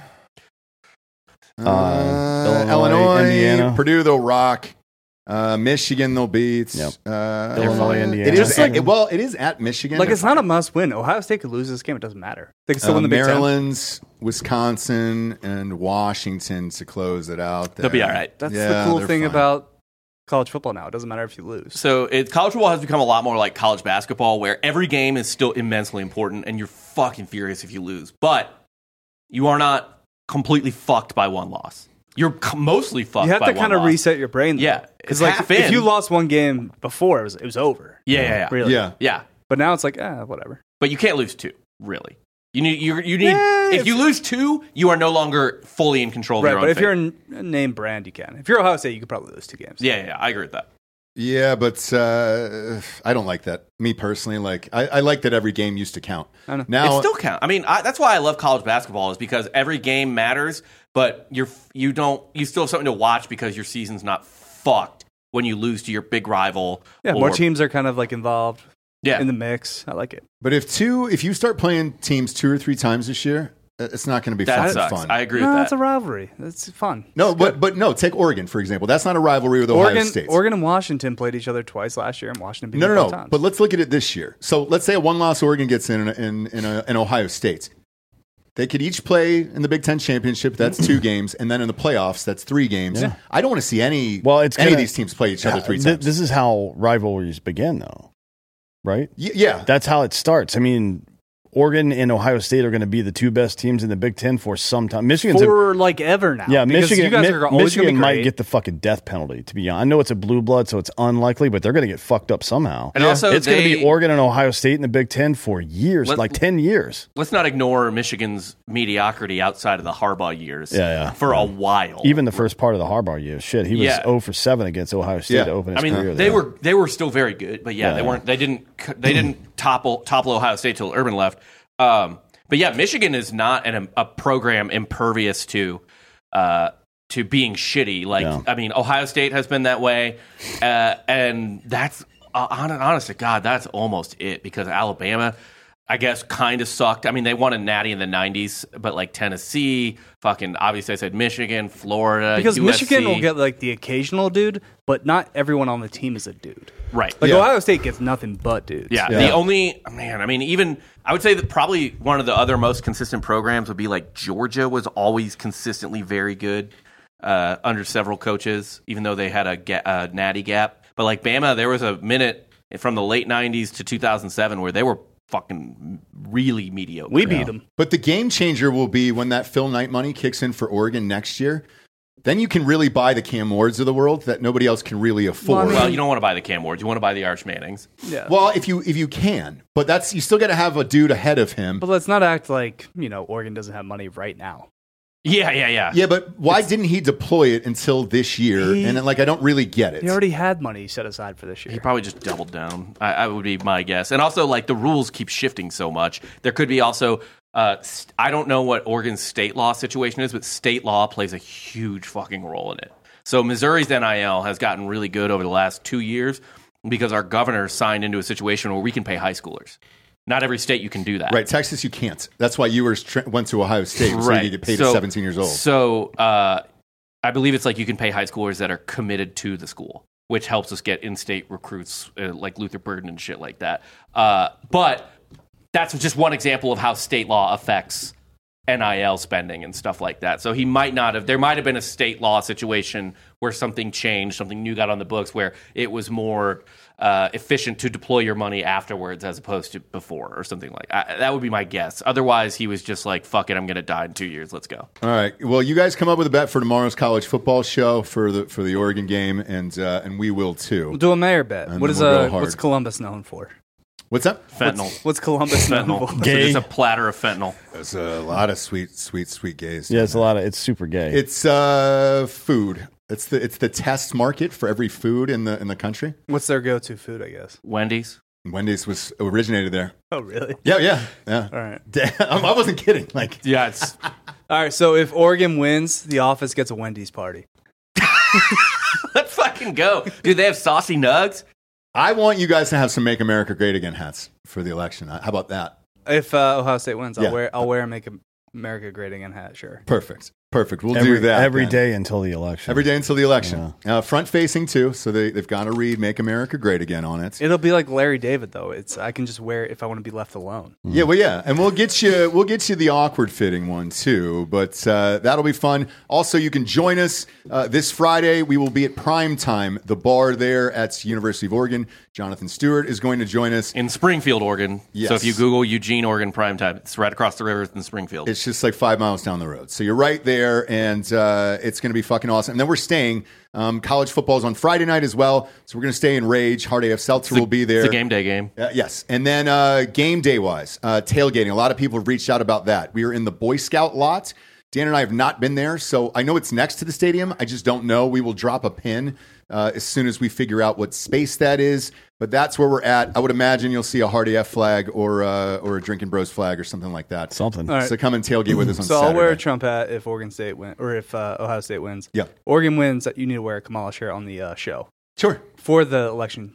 Uh, uh, Illinois, Illinois, Indiana, Purdue. They'll rock. Uh, Michigan, they'll beat. Yep. Uh, Illinois, Indiana. It is like, it, well, it is at Michigan. Like it's not a must win. Ohio State could lose this game. It doesn't matter. They can still uh, win the Big Ten. Maryland's, Wisconsin, and Washington to close it out. There. They'll be all right. That's yeah, the cool thing fine. about college football now. It doesn't matter if you lose. So it, college football has become a lot more like college basketball, where every game is still immensely important, and you're fucking furious if you lose. But you are not completely fucked by one loss. You're mostly fucked. You have by to kind of reset your brain. Though. Yeah, because like if, if you lost one game before, it was it was over. Yeah, yeah, yeah. Really. Yeah, yeah. But now it's like, ah, whatever. But you can't lose two, really. You need you you need yeah, if you lose two, you are no longer fully in control of right, your own but if fate. you're a name brand, you can. If you're Ohio State, you could probably lose two games. Yeah, yeah, yeah, I agree with that. Yeah, but uh, I don't like that. Me personally, like I, I like that every game used to count. I know. Now It still counts. I mean, I, that's why I love college basketball is because every game matters, but you're you don't you still have something to watch because your season's not fucked when you lose to your big rival. Yeah, or, more teams are kind of like involved. Yeah. in the mix. I like it. But if two, if you start playing teams two or three times this year, it's not going to be that fucking sucks. fun. I agree No, with that. it's a rivalry. It's fun. No, It's but good. but no, take Oregon for example. That's not a rivalry with Ohio Oregon, State. Oregon and Washington played each other twice last year, and Washington beat No, them no, both no. times. But let's look at it this year. So let's say a one-loss Oregon gets in in in, a, in Ohio State. They could each play in the Big Ten championship. That's two games, and then in the playoffs, that's three games. Yeah. I don't want to see any Well, it's any gonna- of these teams play each other three Th- times. This is how rivalries begin, though, right? Y- yeah, That's how it starts. I mean, Oregon and Ohio State are going to be the two best teams in the Big Ten for some time. Michigan's for like ever now. yeah, because Michigan. You guys Mi- are always Michigan gonna be might great. get the fucking death penalty. To be honest, I know it's a blue blood, so it's unlikely, but they're going to get fucked up somehow. And also it's going to they- be Oregon and Ohio State in the Big Ten for years, Let- like ten years. Let's not ignore Michigan's mediocrity outside of the Harbaugh years. Yeah, yeah. For a while. Even the first part of the Harbaugh years, shit, he was Yeah. zero for seven against Ohio State Yeah. to open I his mean, career. they there. were they were still very good, but yeah, Yeah, they yeah. weren't. They didn't. They didn't topple topple Ohio State till Urban left. Um, but yeah, Michigan is not an, a program impervious to uh, to being shitty. Like Yeah. I mean, Ohio State has been that way, uh, and that's uh, hon- honest to God, that's almost it. Because Alabama, I guess, kind of sucked. I mean, they won a natty in the nineties, but like Tennessee, fucking obviously I said Michigan, Florida, because U S C. Michigan will get like the occasional dude, but not everyone on the team is a dude. right. Like Yeah. Ohio State gets nothing but dudes. Yeah, Yeah. the only man, I mean, even I would say that probably one of the other most consistent programs would be like Georgia was always consistently very good uh, under several coaches, even though they had a, ga- a natty gap. But like Bama, there was a minute from the late nineties to two thousand seven where they were fucking really mediocre. we beat them. but the game changer will be when that Phil Knight money kicks in for Oregon next year. Then you can really buy the Cam Wards of the world that nobody else can really afford. Well, I Well, you don't want to buy the Cam Wards. You want to buy the Arch Mannings. Yeah. Well, if you if you can, but that's you still got to have a dude ahead of him. But let's not act like, you know, Oregon doesn't have money right now. Yeah, yeah, yeah. Yeah, but why didn't he deploy it until this year? He- and then, like, I don't really get it. He already had money set aside for this year. He probably just doubled down. I, I would be my guess. And also, like, the rules keep shifting so much. There could be also, uh, st- I don't know what Oregon's state law situation is, but state law plays a huge fucking role in it. So Missouri's N I L has gotten really good over the last two years because our governor signed into a situation where we can pay high schoolers. Not every state you can do that. Right, Texas, you can't. That's why you were tra- went to Ohio State, so Right. you get paid So- at seventeen years old. So uh, I believe it's like you can pay high schoolers that are committed to the school, which helps us get in-state recruits uh, like Luther Burden and shit like that. Uh, but that's just one example of how state law affects N I L spending and stuff like that. So he might not have, there might have been a state law situation where something changed, something new got on the books where it was more uh, efficient to deploy your money afterwards as opposed to before or something like that. That would be my guess. Otherwise, he was just like, fuck it, I'm going to die in two years. Let's go. All right. Well, you guys come up with a bet for tomorrow's college football show for the for the Oregon game, and uh, and we will too. We'll do a mayor bet. And What then is we'll go uh, hard. what's Columbus known for? What's up? Fentanyl. What's Columbus known Fentanyl. for? So Gay. it's a platter of fentanyl. There's a lot of sweet, sweet, sweet gays. Yeah, it's a lot of. It's super gay. It's uh, food. It's the it's the test market for every food in the in the country. What's their go-to food, I guess? Wendy's. Wendy's was originated there. Oh, really? Yeah, yeah, yeah. All right. Damn, I wasn't kidding. Like, Yeah, it's All right, so if Oregon wins, the office gets a Wendy's party. let's fucking go, dude. They have saucy nugs. I want you guys to have some "Make America Great Again" hats for the election. How about that? If uh, Ohio State wins, I'll Yeah. wear I'll wear a Make America Great Again hat, sure. Perfect, perfect. We'll every, do that every then. day until the election. Every day until the election. Uh, front facing too, so they they've got to read "Make America Great Again" on it. It'll be like Larry David, though. It's I can just wear it if I want to be left alone. Yeah, well, yeah, and we'll get you we'll get you the awkward fitting one too, but uh, that'll be fun. Also, you can join us uh, this Friday. We will be at Prime Time, the bar there at University of Oregon. Jonathan Stewart is going to join us. In Springfield, Oregon. Yes. So if you Google Eugene, Oregon primetime, it's right across the river in Springfield. It's just like five miles down the road, so you're right there, and uh, it's going to be fucking awesome. And then we're staying. Um, college football is on Friday night as well, so we're going to stay in Rage. Hard A F Seltzer will be there. It's a game day game. Uh, yes. And then uh, game day wise, uh, tailgating. A lot of people have reached out about that. We are in the Boy Scout lot. Dan and I have not been there, so I know it's next to the stadium. I just don't know. We will drop a pin uh, as soon as we figure out what space that is. But that's where we're at. I would imagine you'll see a Hard A F flag or uh, or a Drinking Bros flag or something like that. Something. All right. So come and tailgate with us on So Saturday. I'll wear a Trump hat if Oregon State win, or if uh, Ohio State wins. Yeah. Oregon wins, you need to wear a Kamala shirt on the uh, show Sure. for the election.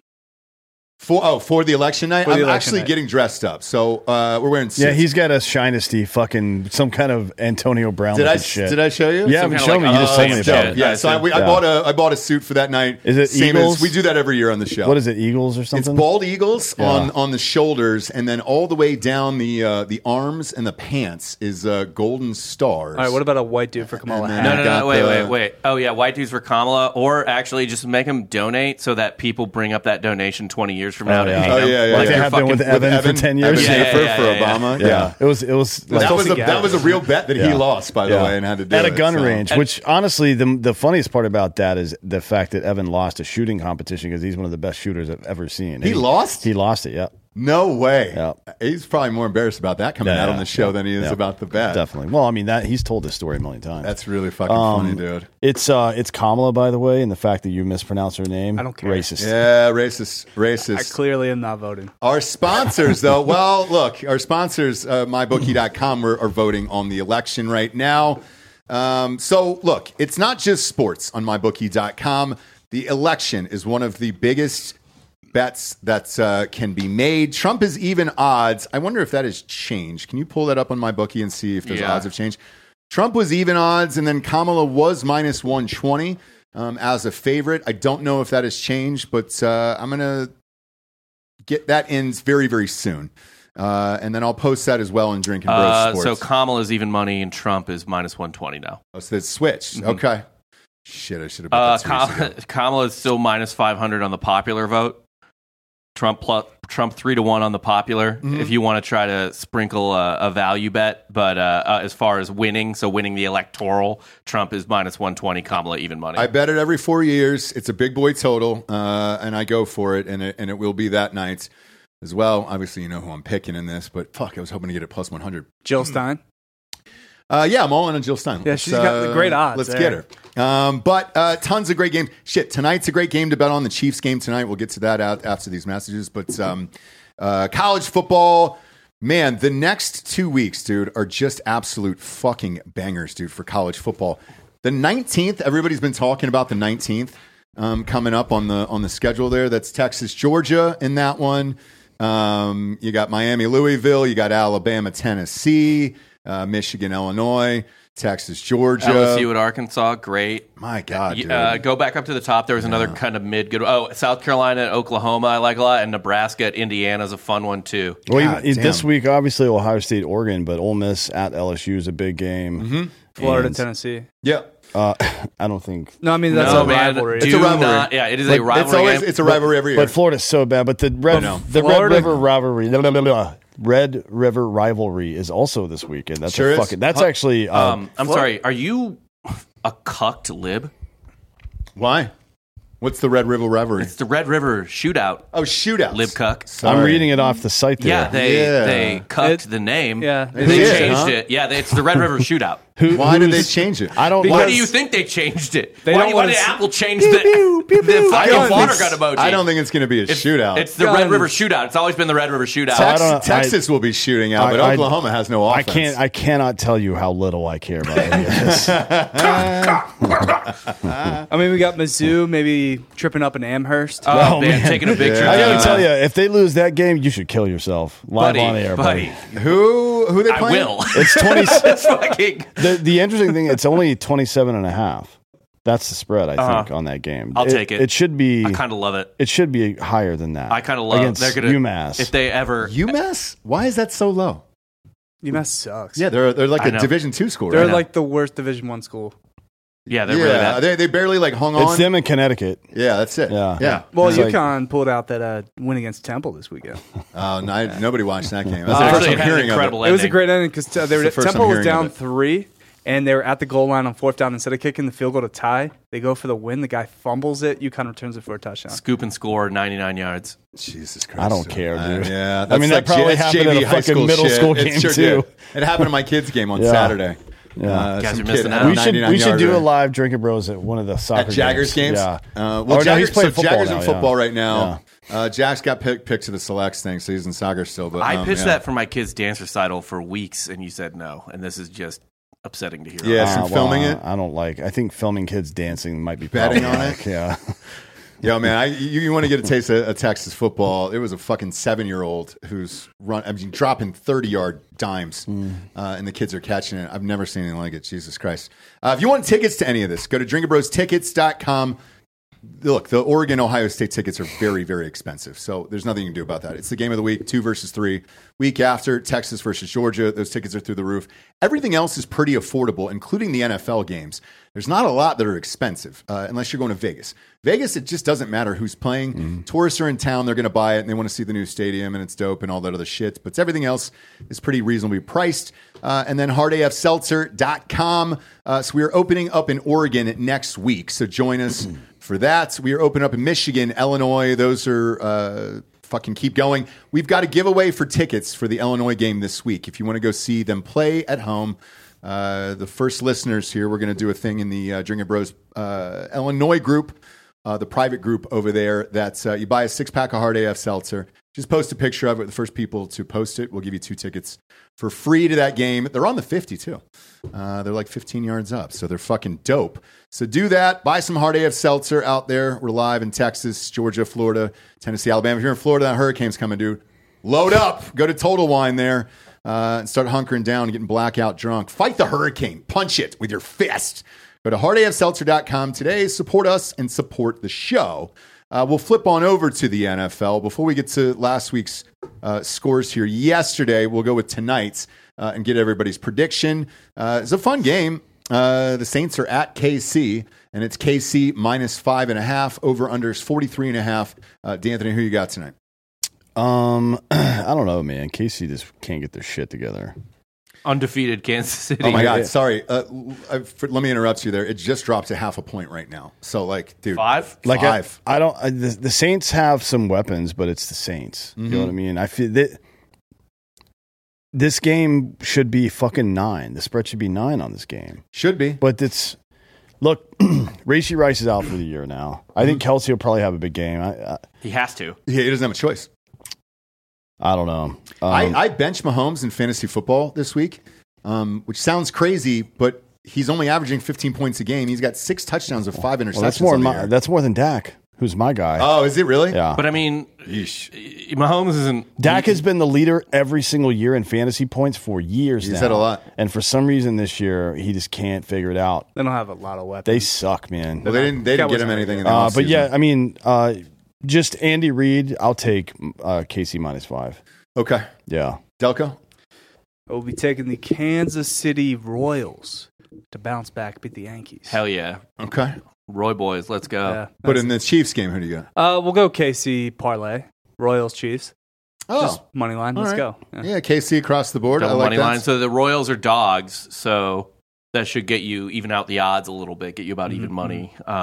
For oh, for the election night, For the I'm election actually night. getting dressed up. So uh, we're wearing suits. Yeah, he's got a shinesty fucking some kind of Antonio Brown Did I looking shit. did I show you? Yeah, Some but kinda show like, me. You just uh, told me shit. about it. Yeah, so I, we, I Yeah. bought a I bought a suit for that night. Is it Same Eagles? As, we do that every year on the show. What is it? Eagles or It's something? bald eagles Yeah. on, on the shoulders, and then all the way down the uh, the arms and the pants is uh, golden stars. All right, what about a white dude for Kamala And then- hat? No, no, got no, wait, the- wait, wait. Oh, yeah, white dudes for Kamala, or actually just make them donate so that people bring up that donation twenty years from now Oh, to yeah. hate Oh, them. yeah, yeah, like yeah. they have been with With Evan, Evan- for ten Evan years. Yeah, Schaefer yeah, for yeah, yeah. Obama. Yeah. Yeah. It was it was like, That was a Tulsi that was a real bet that he Yeah. lost, by the Yeah. way, and had to do at a it, gun so. range. Which honestly, the the funniest part about that is the fact that Evan lost a shooting competition because he's one of the best shooters I've ever seen. He And lost? He lost it. Yeah, No way. Yeah. He's probably more embarrassed about that coming Yeah, out on yeah, the show yeah, than he is yeah. about the bet. definitely. Well, I mean that he's told this story a million times. That's really fucking Um, funny, dude. It's uh, it's Kamala, by the way, and the fact that you mispronounced her name. I don't care. Racist. Yeah, racist, I racist. clearly am not voting. Our sponsors, though, well, look, our sponsors, uh, my bookie dot com, are, are voting on the election right now. Um, so, look, it's not just sports on my bookie dot com. The election is one of the biggest bets that uh, can be made. Trump is even odds. I wonder if that has changed. Can you pull that up on my bookie and see if those Yeah. odds have changed? Trump was even odds, and then Kamala was minus one twenty um, as a favorite. I don't know if that has changed, but uh, I'm going to get that in very, very soon. Uh, and then I'll post that as well in Drinking Bros Uh, Sports. so Kamala's even money and Trump is minus one twenty now. Oh, so it's switched. Mhm. Okay. Shit, I should have Uh, put that two weeks Kamala, ago. Kamala is still minus five hundred on the popular vote. Trump plus Trump three to one on the popular. Mm-hmm. If you want to try to sprinkle a, a value bet, but uh, uh, as far as winning, so winning the electoral, Trump is minus one twenty. Kamala even money. I bet it every four years. It's a big boy total, uh, and I go for it, and it, and it will be that night as well. Obviously, you know who I'm picking in this, but fuck, I was hoping to get it plus one hundred. Jill Stein. Uh, yeah, I'm all in on Jill Stein. Yeah, Let's, she's got the great odds Let's there. get her. Um, but uh, tons of great games. Shit, tonight's a great game to bet on. The Chiefs game tonight. We'll get to that out after these messages. But um, uh, college football, man, the next two weeks, dude, are just absolute fucking bangers, dude, for college football. The nineteenth, everybody's been talking about the nineteenth um, coming up on the on the schedule there. That's Texas, Georgia in that one. Um, you got Miami, Louisville. You got Alabama, Tennessee. Uh, Michigan, Illinois, Texas, Georgia. L S U at Arkansas, great. My God, dude. Uh, go back up to the top. There was another kind of mid good. Oh, South Carolina at Oklahoma, I like a lot, and Nebraska at Indiana is a fun one too. Well, God even- this damn. week, obviously, Ohio State, Oregon, but Ole Miss at L S U is a big game. Mm-hmm. Florida, And, Tennessee. yeah. Uh, I don't think. No, I mean that's no, a man, rivalry. do It's a rivalry. not- yeah, it is But a rivalry. It's always game. it's a rivalry every year. But Florida's so bad. But the Red, know. the Florida- Red River rivalry, blah, blah, blah, blah, Red River rivalry is also this weekend. That's Sure a is. fucking. That's Huh. actually. Uh, um, I'm Flor- sorry. Are you a cucked lib? Why? What's the Red River Reverie? It's the Red River Shootout. Oh, Shootout. Lib Cuck. Sorry. I'm reading it off the site there. Yeah, they Yeah. they cucked It- the name. yeah. they They did, changed huh? it. Yeah, it's the Red River Shootout. Who- Why did they who's- change it? I don't. Why because- do you think they changed it? They why, don't why wanna did s- Apple change the, the I fucking don't water think- gun emoji? I don't think it's going to be a it's, shootout. It's the Guns. Red River Shootout. It's always been the Red River Shootout. I Tex- don't know. Texas will be shooting out, I- but I- Oklahoma has no I offense. can't. I cannot tell you how little I care about any of this. I mean, we got Mizzou maybe tripping up in Amherst. oh, Oh, man, man. taking a picture. Yeah. I of, gotta uh, tell you, if they lose that game, you should kill yourself live buddy, on air, buddy. buddy. Who who they I playing? will. It's twenty. It's fucking. the, the interesting thing, it's only twenty-seven and a half. That's the spread, I Uh-huh. think, on that game. I'll take it. It should be. I kind of love it. It should be higher than that. I kind of love. against They're gonna UMass. if they ever. UMass? Why is that so low? UMass sucks. Yeah, they're they're like I a know. Division two school. They're Right like the worst Division One school. yeah, they're yeah, really bad. they they barely like hung it's on. them in Connecticut. Yeah, that's it. Yeah. yeah. Well, It's like- UConn pulled out that uh, win against Temple this weekend. Oh, no, I- nobody watched that game. That's It's the first actually I'm had an hearing of incredible it. It was a ending. great ending because uh, they were the first I'm Temple was hearing of down it. three, and they were at the goal line on fourth down. Instead of kicking the field goal to tie, they go for the win. The guy fumbles it. UConn returns it for a touchdown. Scoop and score ninety-nine yards. Jesus Christ. I don't care, Uh, dude. yeah, I mean, that that's probably J- happened J V at a high fucking middle shit. school It game, sure too. did. It happened to my kid's game on Yeah. Saturday. Yeah. Uh, Guys some are missing kid out. had a We should we should ninety-nine do a yarder. live Drinking Bros at one of the soccer At Jaggers games? Yeah. Uh, Oh, well, no, Jaggers, he's playing so football Jaggers now, in yeah. football right now. Uh, Jack's got picked, picked to the selects thing, so he's in soccer still. But I um, pitched yeah. that for my kid's dance recital for weeks, and you said no. And this is just upsetting to hear. Yeah, Uh, some filming well, it. I don't like. I think filming kids dancing might be Betting on problematic. Yeah. Yo, man, I, you, you want to get a taste of, of Texas football? It was a fucking seven-year-old who's run. I mean, dropping thirty-yard dimes, uh, and the kids are catching it. I've never seen anything like it. Jesus Christ! Uh, if you want tickets to any of this, go to drinking bros tickets dot com. Look, the Oregon Ohio State tickets are very, very expensive, so there's nothing you can do about that. It's the game of the week, two versus three. Week after, Texas versus Georgia. Those tickets are through the roof. Everything else is pretty affordable, including the N F L games. There's not a lot that are expensive, uh, unless you're going to Vegas. Vegas, it just doesn't matter who's playing. Mm-hmm. Tourists are in town, they're going to buy it, and they want to see the new stadium, and it's dope and all that other shit. But everything else is pretty reasonably priced. Uh, and then hard A F seltzer dot com. Uh, so we are opening up in Oregon next week, so join us for that. We are opening up in Michigan, Illinois. Those are... Uh, Fucking keep going. We've got a giveaway for tickets for the Illinois game this week. If you want to go see them play at home, uh, the first listeners here, we're going to do a thing in the uh, Drinking Bros uh, Illinois group, uh, the private group over there. That's uh, you buy a six pack of Hard A F Seltzer. Just post a picture of it. The first people to post it, we'll give you two tickets for free to that game. They're on the fifty too. Uh, they're like fifteen yards up, so they're fucking dope. So do that. Buy some Hard A F Seltzer out there. We're live in Texas, Georgia, Florida, Tennessee, Alabama. If you're in Florida, that hurricane's coming, dude. Load up. Go to Total Wine there uh, and start hunkering down and getting blackout drunk. Fight the hurricane. Punch it with your fist. Go to hard A F seltzer dot com today. Support us and support the show. Uh, we'll flip on over to the N F L. Before we get to last week's uh, scores here yesterday, we'll go with tonight's uh, and get everybody's prediction. Uh, it's a fun game. Uh, the Saints are at K C, and it's K C minus five and a half. Over unders forty-three and a half. Uh, D'Anthony, who you got tonight? Um, I don't know, man. K C just can't get their shit together. Undefeated Kansas City. Oh my God! Yeah. Sorry, uh, I, for, let me interrupt you there. It just dropped to half a point right now. So, like, dude, Five? Like five. I, I don't. I, the, the Saints have some weapons, but it's the Saints. You know what I mean? I feel that this game should be fucking nine. The spread should be nine on this game. Should be. But it's look, Rashee Rice is out for the year now. I think Kelsey will probably have a big game. I I, He has to. Yeah, he doesn't have a choice. I don't know. Um, I, I bench Mahomes in fantasy football this week, um, which sounds crazy, but he's only averaging fifteen points a game. He's got six touchdowns with five interceptions. well, that's more. on the My, year. that's more than Dak, who's my guy. Oh, is it really? yeah. But I mean, Yeesh. Mahomes isn't. Dak has been the leader every single year in fantasy points for years He's now. had a lot. And for some reason this year, he just can't figure it out. They don't have a lot of weapons. They suck, man. Well, they didn't. They didn't Cowboys get him aren't anything in good. the Uh, offseason. but yeah, I mean, uh, just Andy Reid, I'll take uh, K C minus five. Okay, Yeah. Delco. We'll be taking the Kansas City Royals to bounce back, beat the Yankees. Hell yeah. Okay, Roy boys, let's go. Yeah, but in the Chiefs game, who do you got? uh, we'll go K C parlay, Royals Chiefs. Oh, Just money line. all Let's right. go. Yeah. yeah, K C across the board. I Double like money that. line. So the Royals are dogs, so that should get you even out the odds a little bit, get you about even money. Um,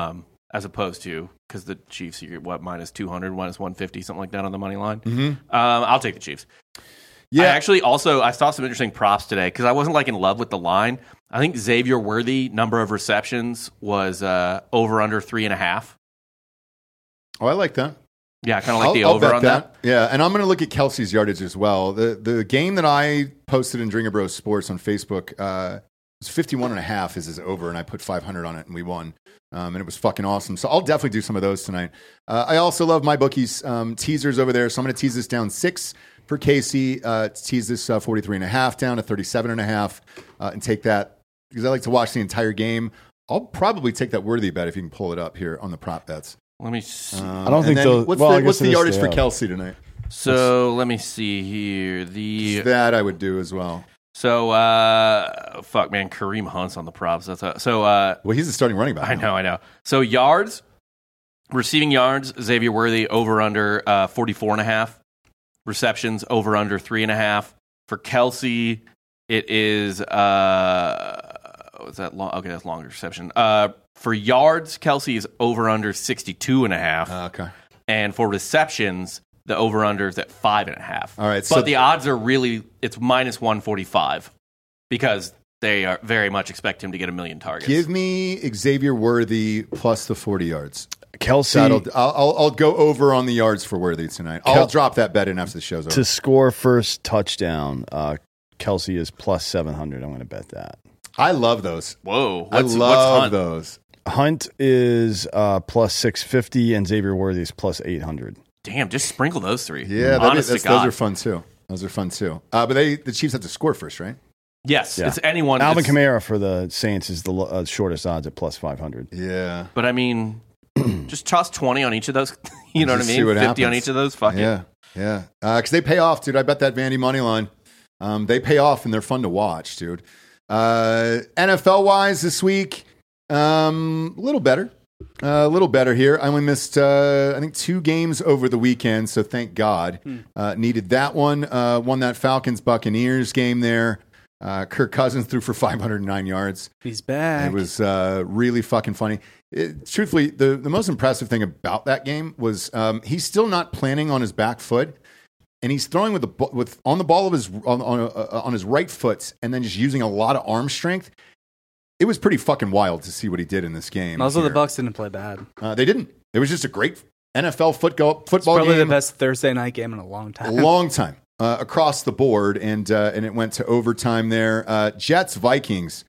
as opposed to because the Chiefs, you get what, minus two hundred, minus one fifty, something like that on the money line. Mm-hmm. Um, I'll take the Chiefs. Yeah. I actually also, I saw some interesting props today because I wasn't like in love with the line. I think Xavier Worthy, number of receptions, was uh, over under three and a half. Oh, I like that. Yeah, kind of like I'll, the I'll over bet on that. that. Yeah, and I'm going to look at Kelsey's yardage as well. The the game that I posted in Drinker Bros Sports on Facebook uh, was fifty-one and a half is his over, and I put five hundred on it, and we won. Um, and it was fucking awesome. So I'll definitely do some of those tonight. Uh, I also love my bookies um, teasers over there, so I'm going to tease this down six for Casey, uh, tease this uh, forty-three and a half down to thirty-seven and a half, uh, and take that because I like to watch the entire game. I'll probably take that Worthy bet if you can pull it up here on the prop bets. Let me see. Um, I don't think then those- What's well, I the, guess what's the it'll yardage stay for out. Kelsey tonight? So let me see here. The That I would do as well. So, uh, fuck, man, Kareem Hunt's on the props. That's a, so. Uh, Well, he's the starting running back. I now. know, I know. So yards, receiving yards, Xavier Worthy over under uh, forty-four and a half. Receptions over under three and a half. For Kelsey, it is uh, was that long? Okay, that's longer reception. Uh, for yards, Kelsey is over under sixty-two and a half. Uh, okay. And for receptions, the over under is at five and a half. All right, but so- the odds are really it's minus one forty five because they are very much expect him to get a million targets. Give me Xavier Worthy plus the forty yards. Kelsey That'll, I'll, I'll, I'll go over on the yards for Worthy tonight. I'll Kel- drop that bet in after the show's over. to score first touchdown. Uh, Kelsey is plus seven hundred. I'm going to bet that. I love those. Whoa, I what's, love what's Hunt? those. Hunt is uh, plus six fifty, and Xavier Worthy is plus eight hundred. Damn, just sprinkle those three. Yeah, that honest is, to that's, God. those are fun too. Those are fun too. Uh, but they the Chiefs have to score first, right? Yes, Yeah. it's anyone. Alvin it's- Kamara for the Saints is the lo- uh, shortest odds at plus five hundred. Yeah. But I mean, just toss twenty on each of those. You know what I Just mean? see what Fifty on happens. each of those. Fuck it. Yeah. Yeah. Because they pay off, dude. I bet that Vandy money line. Um, they pay off and they're fun to watch, dude. Uh, N F L wise this week, um, a little better. Uh, a little better here. I only missed, uh, I think, two games over the weekend, so thank God. Uh, needed that one. Uh, won that Falcons Buccaneers game there. Uh, Kirk Cousins threw for five hundred nine yards. He's back. It was uh, really fucking funny. It, truthfully, the, the most impressive thing about that game was um, he's still not planning on his back foot, and he's throwing with the b- with on the ball of his on on, uh, on his right foot, and then just using a lot of arm strength. It was pretty fucking wild to see what he did in this game. Also, the here. Bucks didn't play bad. Uh, they didn't. It was just a great N F L foot go, football Probably game. the best Thursday night game in a long A time. long time uh, across the board, and uh, and it went to overtime there. Uh, Jets Vikings.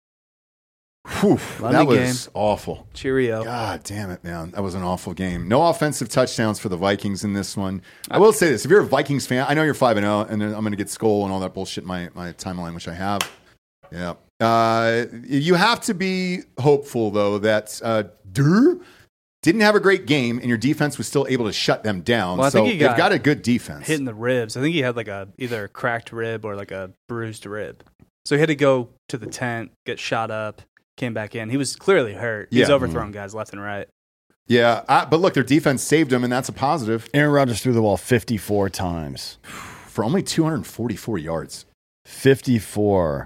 Whew, Monday that was game. awful. Cheerio. God damn it, man. That was an awful game. No offensive touchdowns for the Vikings in this one. I will say this. If you're a Vikings fan, I know you're five and oh, and then I'm going to get Skull and all that bullshit in my, my timeline, which I have. Yeah. Uh, you have to be hopeful, though, that uh, Durr didn't have a great game, and your defense was still able to shut them down. Well, I so think he they've got got a good defense. Hitting the ribs. I think he had like a either a cracked rib or like a bruised rib. So he had to go to the tent, get shot up, came back in. He was clearly hurt. He's Yeah. overthrowing guys left and right. Yeah, uh, but look, their defense saved them, and that's a positive Aaron Rodgers threw the ball fifty-four times. for only two hundred forty-four yards. fifty-four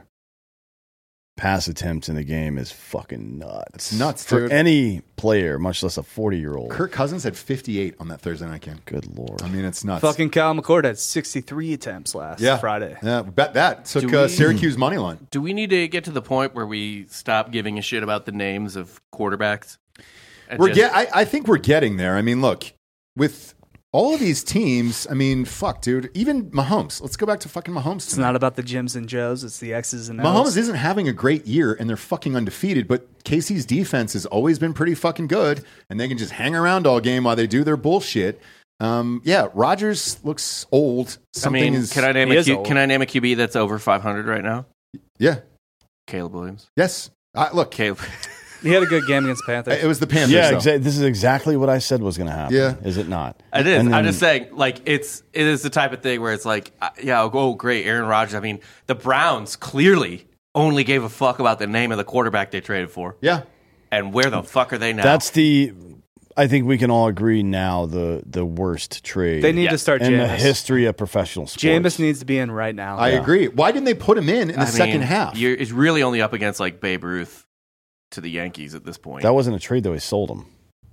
pass attempts in the game is fucking nuts. It's nuts, for dude. any player, much less a forty-year-old. Kirk Cousins had fifty-eight on that Thursday night game. Good lord. I mean, it's nuts. Fucking Kyle McCord had sixty-three attempts last yeah. Friday. Yeah, bet that. Took Do uh, we- Syracuse money line. Do we need to get to the point where we stop giving a shit about the names of quarterbacks? And We're just- get, I, I think we're getting there. I mean, look, with all of these teams, I mean, fuck, dude. Even Mahomes. Let's go back to fucking Mahomes It's tonight. not about the Jims and Joes. It's the X's and O's. Mahomes isn't having a great year, and they're fucking undefeated, but K C's defense has always been pretty fucking good, and they can just hang around all game while they do their bullshit. Um, yeah, Rodgers looks old. I Something mean, is... can I name He a is Q, old. can I name a Q B that's over five hundred right now? Yeah. Caleb Williams. Yes. Uh, look, Caleb. He had a good game against Panthers. it was the Panthers, yeah, though. exa- this is exactly what I said was going to happen. Yeah. Is it not? It is. And I'm then- just saying, like it's it is the type of thing where it's like, uh, yeah, oh great, Aaron Rodgers. I mean, the Browns clearly only gave a fuck about the name of the quarterback they traded for, Yeah. and where the fuck are they now? That's the. I think we can all agree now the the worst trade they need Yeah. to start in the Jameis. history of professional sports. Jameis needs to be in right now. I agree. Why didn't they put him in in the I second mean, half? You're, it's really only up against like Babe Ruth to the Yankees at this point. That wasn't a trade though. He sold him.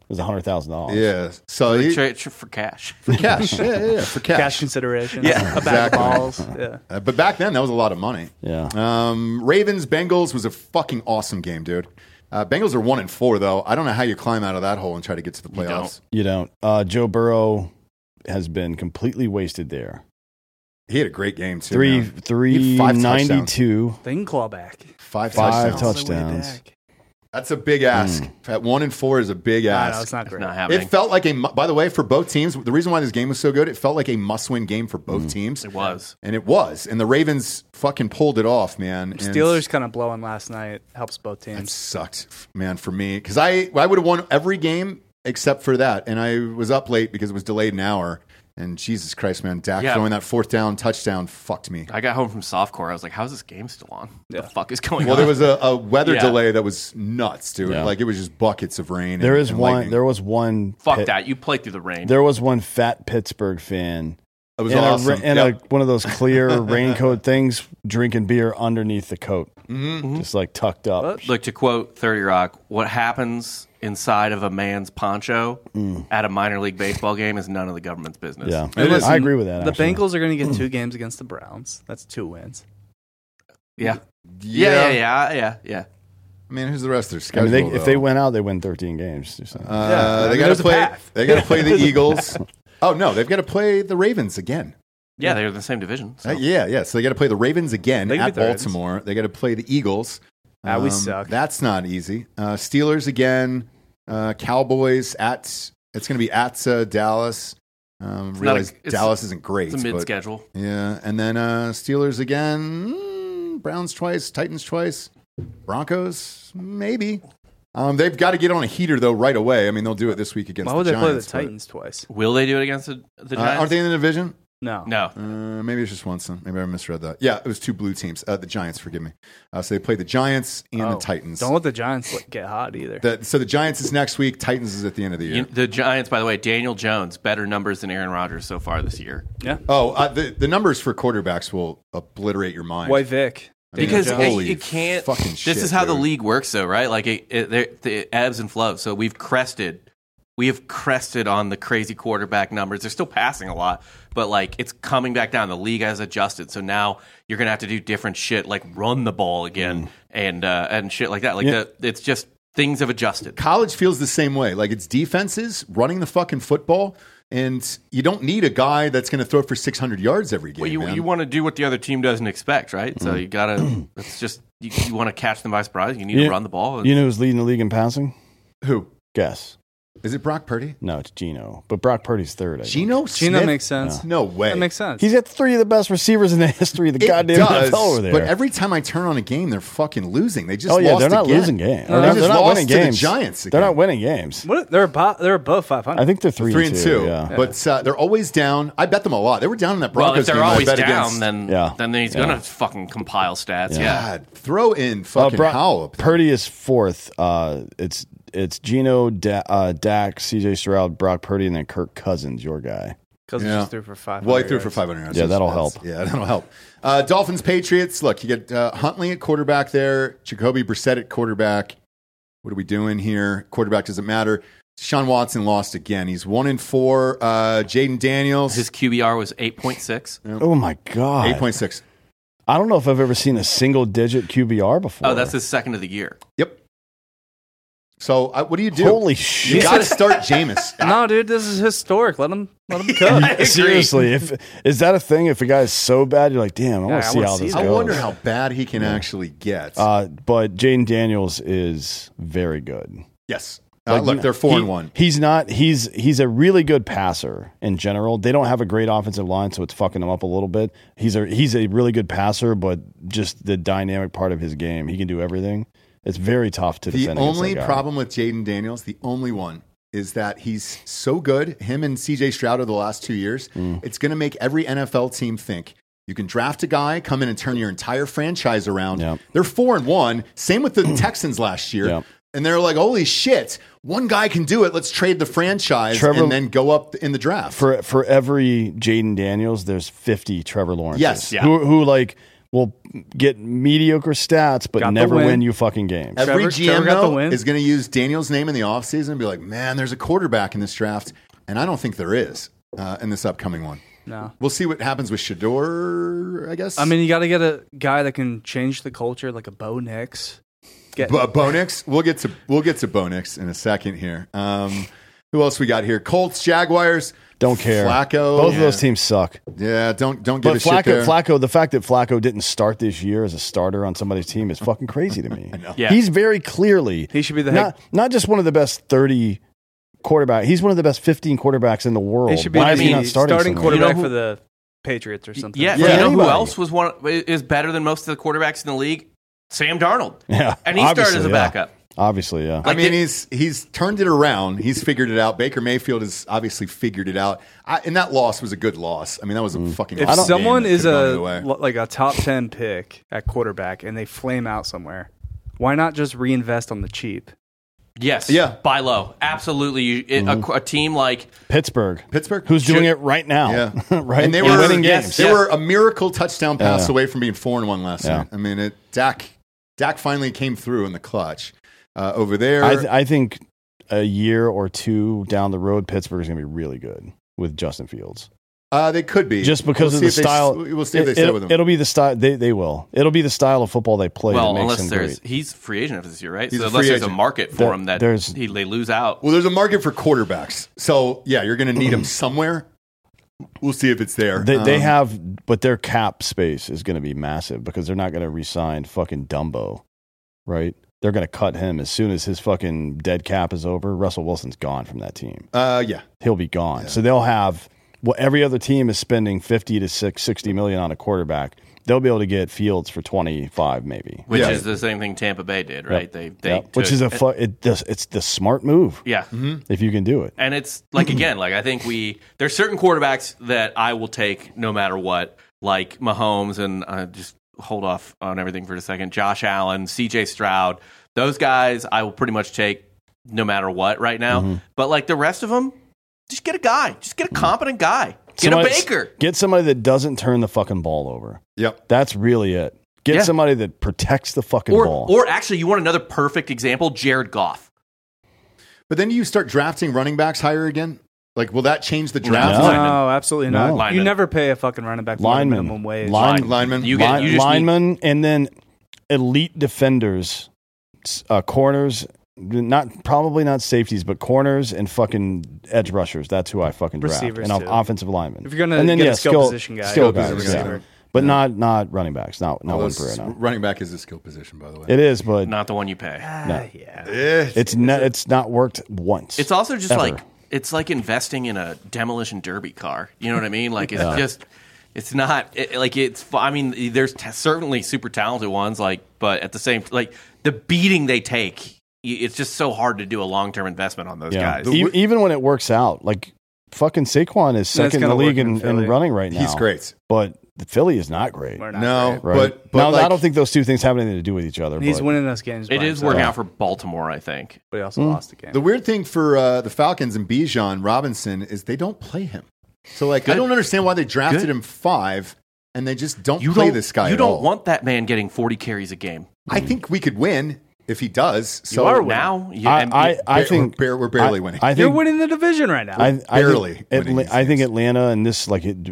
was one hundred thousand dollars. Yeah. So he, Trade for cash. for cash. Yeah, yeah, yeah, for cash. Cash consideration. Yeah, a bag exactly. of balls. Yeah. Uh, but back then, that was a lot of money. Yeah. Um, Ravens Bengals was a fucking awesome game, dude. Uh, Bengals are one and four though. I don't know how you climb out of that hole and try to get to the playoffs. You don't. Uh, Joe Burrow has been completely wasted there. He had a great game too. Three, man. He three had five touchdowns. ninety-two. They can claw back. Five, Five touchdowns. touchdowns. That's a big ask. At one and four is a big I ask. know, it's not It's great. not happening. It felt like a. mu- By the way, for both teams, the reason why this game was so good, it felt like a must-win game for both teams. It was. And it was. And the Ravens fucking pulled it off, man. And Steelers kind of blowing last night helps both That teams. sucked, man, for me. Because I, I would have won every game except for that. And I was up late because it was delayed an hour. And Jesus Christ, man, Dak Yeah. throwing that fourth down touchdown fucked me. I got home from softcore. I was like, "How's this game still on? Yeah. The fuck is going Well, on?" there was a, a weather Yeah. delay that was nuts, dude. Yeah. Like, it was just buckets of rain. There and, is and one. lightning. There was one. Fuck Pit- that. You played through the rain. There was one fat Pittsburgh fan It was in, awesome. a, in Yep. a, one of those clear raincoat things, drinking beer underneath the coat, mm-hmm. just like tucked up. What? Look, to quote thirty Rock, what happens inside of a man's poncho at a minor league baseball game is none of the government's business. Yeah, It is. I agree with that. The actually. Bengals are going to get two games against the Browns. That's two wins. Yeah. Yeah, yeah, yeah, yeah, yeah. I mean, who's the rest of their I schedule? mean, they, if though? they win out, they win thirteen games. or something. Uh, Yeah, I they mean, got there's to a play. path. They got to play the Eagles. Oh no, they've got to play the Ravens again. Yeah, they're in the same division. So. Uh, yeah, yeah. So they got to play the Ravens again They can at beat the Ravens. Baltimore. They got to play the Eagles. Ah, we suck. That's not easy. Uh, Steelers again. Uh, Cowboys at. It's going to be at uh, Dallas. Um, not a- realize it's- Dallas isn't great. It's a but- mid-schedule. Yeah, and then uh, Steelers again. Mm, Browns twice. Titans twice. Broncos maybe. Um, they've got to get on a heater though right away. I mean, they'll do it this week against Why would the they play the Giants. but- Titans twice? Will they do it against the, the Uh, Giants? aren't they in the division? No. No. Uh, maybe it's just one. Son. Maybe I misread that. Yeah, it was two blue teams. Uh, the Giants, forgive me. Uh, so they play the Giants and Oh, the Titans. Don't let the Giants let- get hot either. The- so the Giants is next week. Titans is at the end of the year. You- the Giants, by the way, Daniel Jones, better numbers than Aaron Rodgers so far this year. yeah. oh, uh, the the numbers for quarterbacks will obliterate your mind. White Vic. I mean, Because it, holy it can't. fucking This shit, is how the dude. league works, though, right? Like it, it, there- it ebbs and flows. So we've crested. We have crested on the crazy quarterback numbers. They're still passing a lot, but like it's coming back down. The league has adjusted, so now you're gonna have to do different shit, like run the ball again and uh, and shit like that. Like Yeah. the, it's just things have adjusted. College feels the same way. Like it's defenses running the fucking football, and you don't need a guy that's going to throw for six hundred yards every game. Well, you man. you want to do what the other team doesn't expect, right? So you gotta. It's just you, you want to catch them by surprise. You need You- to run the ball. You know who's leading the league in passing? Who? Guess. Is it Brock Purdy? No, it's Geno. But Brock Purdy's third. I think. Geno Gino Smith? makes sense. No way. That makes sense. He's got three of the best receivers in the history of the It goddamn does, N F L over there. but every time I turn on a game, they're fucking losing. They just oh yeah, lost they're not again. losing games. No, They're, they they're just not lost winning to the games. Giants They're again. not winning games. What? They're above, they're above five hundred. I think they're three, Three and two, Yeah. but uh, they're always down. I bet them a lot. They were down in that well, Broncos if they're game. always I bet down, against, then Yeah. then he's Yeah. gonna fucking compile stats. Yeah. God, throw in Uh, fucking Bro- Howell. up there. Purdy is fourth. Uh, it's it's Geno, da- uh, Dak, C J Stroud, Brock Purdy, and then Kirk Cousins, your guy. Because Yeah. he just threw for five hundred. Well, he threw for yards. five hundred yards. Yeah, that'll That's- help. Yeah, that'll help. Uh, Dolphins, Patriots. Look, you get uh, Huntley at quarterback there. Jacoby Brissett at quarterback. What are we doing here? Quarterback doesn't matter. Deshaun Watson lost again. He's one and four. Uh, Jaden Daniels, His Q B R was eight point six. Oh my god! eight point six. I don't know if I've ever seen a single digit Q B R before. Oh, that's his second of the year. Yep. So uh, what do you do? Holy You shit! got to start Jameis. No, dude, this is historic. Let him let him cook. Seriously, if is that a thing? If a guy is so bad, you're like, damn, I Yeah, want I to see wanna how see this that. I goes. wonder how bad he can actually get. Uh, but Jaden Daniels is very good. yes. Uh, Like, look, they're four he- and one. He's not. He's he's a really good passer in general. They don't have a great offensive line, so it's fucking him up a little bit. He's a he's a really good passer, but just the dynamic part of his game, he can do everything. It's very tough to The defend. against only that guy. problem with Jaden Daniels, the only one, is that he's so good. Him and C J Stroud over the last two years, Mm. it's going to make every N F L team think you can draft a guy, come in and turn your entire franchise around. Yep. They're four and one. Same with the Texans last year. Yep. And they're like, holy shit, one guy can do it. Let's trade the franchise Trevor- and then go up in the draft. for for every Jaden Daniels, there's fifty Trevor Lawrence. Yes. Yeah. who who like will get mediocre stats, but Got the never win. win you fucking games. Every Trevor- G M Trevor got the though, win. is going to use Daniel's name in the offseason and be like, man, there's a quarterback in this draft. And I don't think there is uh, in this upcoming one. No. We'll see what happens with Shador, I guess. I mean, you got to get a guy that can change the culture, like a Bo Nix. Get Bo- Bo Nix. We'll get to we'll get to Bo Nix in a second here. Um, who else we got here? Colts, Jaguars. Don't care. Flacco. Both yeah. of those teams suck. Yeah, don't don't give But a shit Flacco, there. Flacco, the fact that Flacco didn't start this year as a starter on somebody's team is fucking crazy to me. Yeah. He's very clearly He should be the not not just one of the best thirty quarterback. He's one of the best fifteen quarterbacks in the world. He should be Why the is he not starting, starting somewhere? quarterback You know who- for the Patriots or something. Yeah, Yeah, you know anybody. who else was one is better than most of the quarterbacks in the league? Sam Darnold. Yeah, And he started obviously, as a yeah. backup. Obviously, yeah. I Like mean, the- he's he's turned it around. He's figured it out. Baker Mayfield has obviously figured it out. I, and that loss was a good loss. I mean, that was a Mm. fucking. If awesome someone game that is could've gone a either way. lo- like a top ten pick at quarterback and they flame out somewhere, why not just reinvest on the cheap? Yes. Yeah. Buy low. Absolutely. You, it, a, a team like Pittsburgh, Pittsburgh, who's doing Should- it right now. Yeah. right. and they And were winning yes, games. They Yeah. were a miracle touchdown pass Yeah. away from being four and one last Yeah. night. I mean, it Dak Dak finally came through in the clutch uh, over there. I, th- I think a year or two down the road, Pittsburgh is going to be really good with Justin Fields. uh, they could be Just because We'll of see the if they- style. we'll see if they it, stay it'll, with him. it'll be the style. They they will. It'll be the style of football they play. well, that makes unless them there's great. he's free agent after this year, right? He's so a unless free there's a agent. market for There- him that there's- he, they lose out. Well, there's a market for quarterbacks, so yeah, you're going to need him somewhere. We'll see if it's there. They, they Um, have, but their cap space is going to be massive because they're not going to re-sign fucking Dumbo, right? They're going to cut him as soon as his fucking dead cap is over. Russell Wilson's gone from that team. Uh, yeah, He'll be gone. So they'll have well, every other team is spending fifty to sixty million on a quarterback. They'll be able to get Fields for twenty-five, maybe. Which Yeah. is the same thing Tampa Bay did, right? Yep. They they Yep. Which took- is a fu- it does, it's the smart move yeah. if you can do it. And it's like again, like I think we there's certain quarterbacks that I will take no matter what, like Mahomes, and uh, just hold off on everything for a second. Josh Allen, C J Stroud, those guys I will pretty much take no matter what right now. Mm-hmm. But like the rest of them, just get a guy, just get a competent guy, get Somebody- a Baker. Get somebody that doesn't turn the fucking ball over. yep. That's really it. Get Yeah. somebody that protects the fucking Or ball. or actually, you want another perfect example? Jared Goff. But then you start drafting running backs higher again. Like, will that change the draft? No. Lineman. No, absolutely not. No. You Lineman. never pay a fucking running back more than Lineman. minimum wage. Line- Lineman. You get Line- you just need- linemen and then elite defenders, s- uh, corners, not probably not safeties, but corners and fucking edge rushers. That's who I fucking draft. Receivers, and too. offensive linemen. If you're gonna and then, get a yeah, skill position guy, skill skill guys, position yeah. receiver. but not not running backs. Not not Well, one it's- for now. running back is a skill position, by the way. It is, but not the one you pay. Ah, yeah. Eh, it's not. It's not worked once. It's also just Ever. like it's like investing in a demolition derby car. You know what I mean? Like it's just it's not it, like it's. I mean, there's t- certainly super talented ones, like, but at the same like the beating they take, y- it's just so hard to do a long term investment on those yeah. guys. E- even when it works out, like fucking Saquon is second in the kinda league working in, in Philly. in running right now. he's great. but the Philly is not great. We're not No, great. Right? but, but now, like, I don't think those two things have anything to do with each other. He's but winning us games. It by is himself, working out for Baltimore, I think. but he also Hmm. lost the game. the weird thing for uh, the Falcons and Bijan Robinson is they don't play him. So, like, I Good. don't understand why they drafted Good. him five and they just don't You play don't this guy. You at don't all. want that man getting forty carries a game. I think we could win if he does. So are winning. Now, you, I, and- I, I We're- think we're, we're barely I, winning. I You're think winning the division right now. I, I barely think, winning Atla- these I think games. Atlanta and this like it,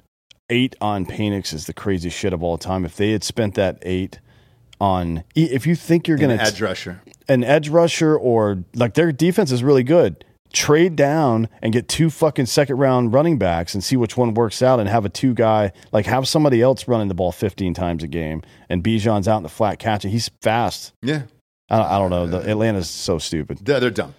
eight on Penix is the craziest shit of all time. If they had spent that eight on, if you think you're An going to edge rusher. an edge rusher or like their defense is really good. Trade down and get two fucking second round running backs and see which one works out and have a two guy, like have somebody else running the ball fifteen times a game and Bijan's out in the flat catching. He's fast. Yeah. I, I don't know. The, Atlanta's so stupid. They're, they're dumb.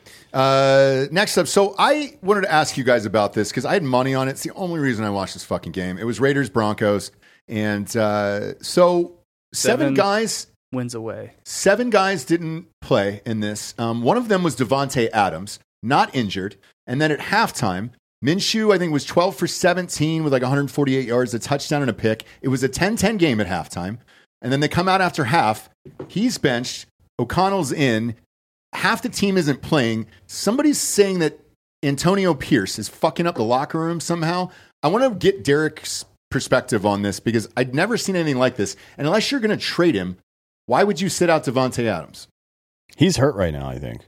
Uh, next up, so I wanted to ask you guys about this because I had money on it. It's the only reason I watched this fucking game. It was Raiders Broncos, and uh, so seven, Seven. guys, Wins away. seven guys didn't play in this. Um, one of them was Devontae Adams, not injured, and then at halftime, Minshew I think was twelve for seventeen with like one hundred forty-eight yards, a touchdown and a pick. It was a ten ten game at halftime, and then they come out after half. He's benched. O'Connell's in. Half the team isn't playing. Somebody's saying that Antonio Pierce is fucking up the locker room somehow. I want to get Derek's perspective on this because I'd never seen anything like this. And unless you're going to trade him, why would you sit out Devontae Adams? He's hurt right now, I think.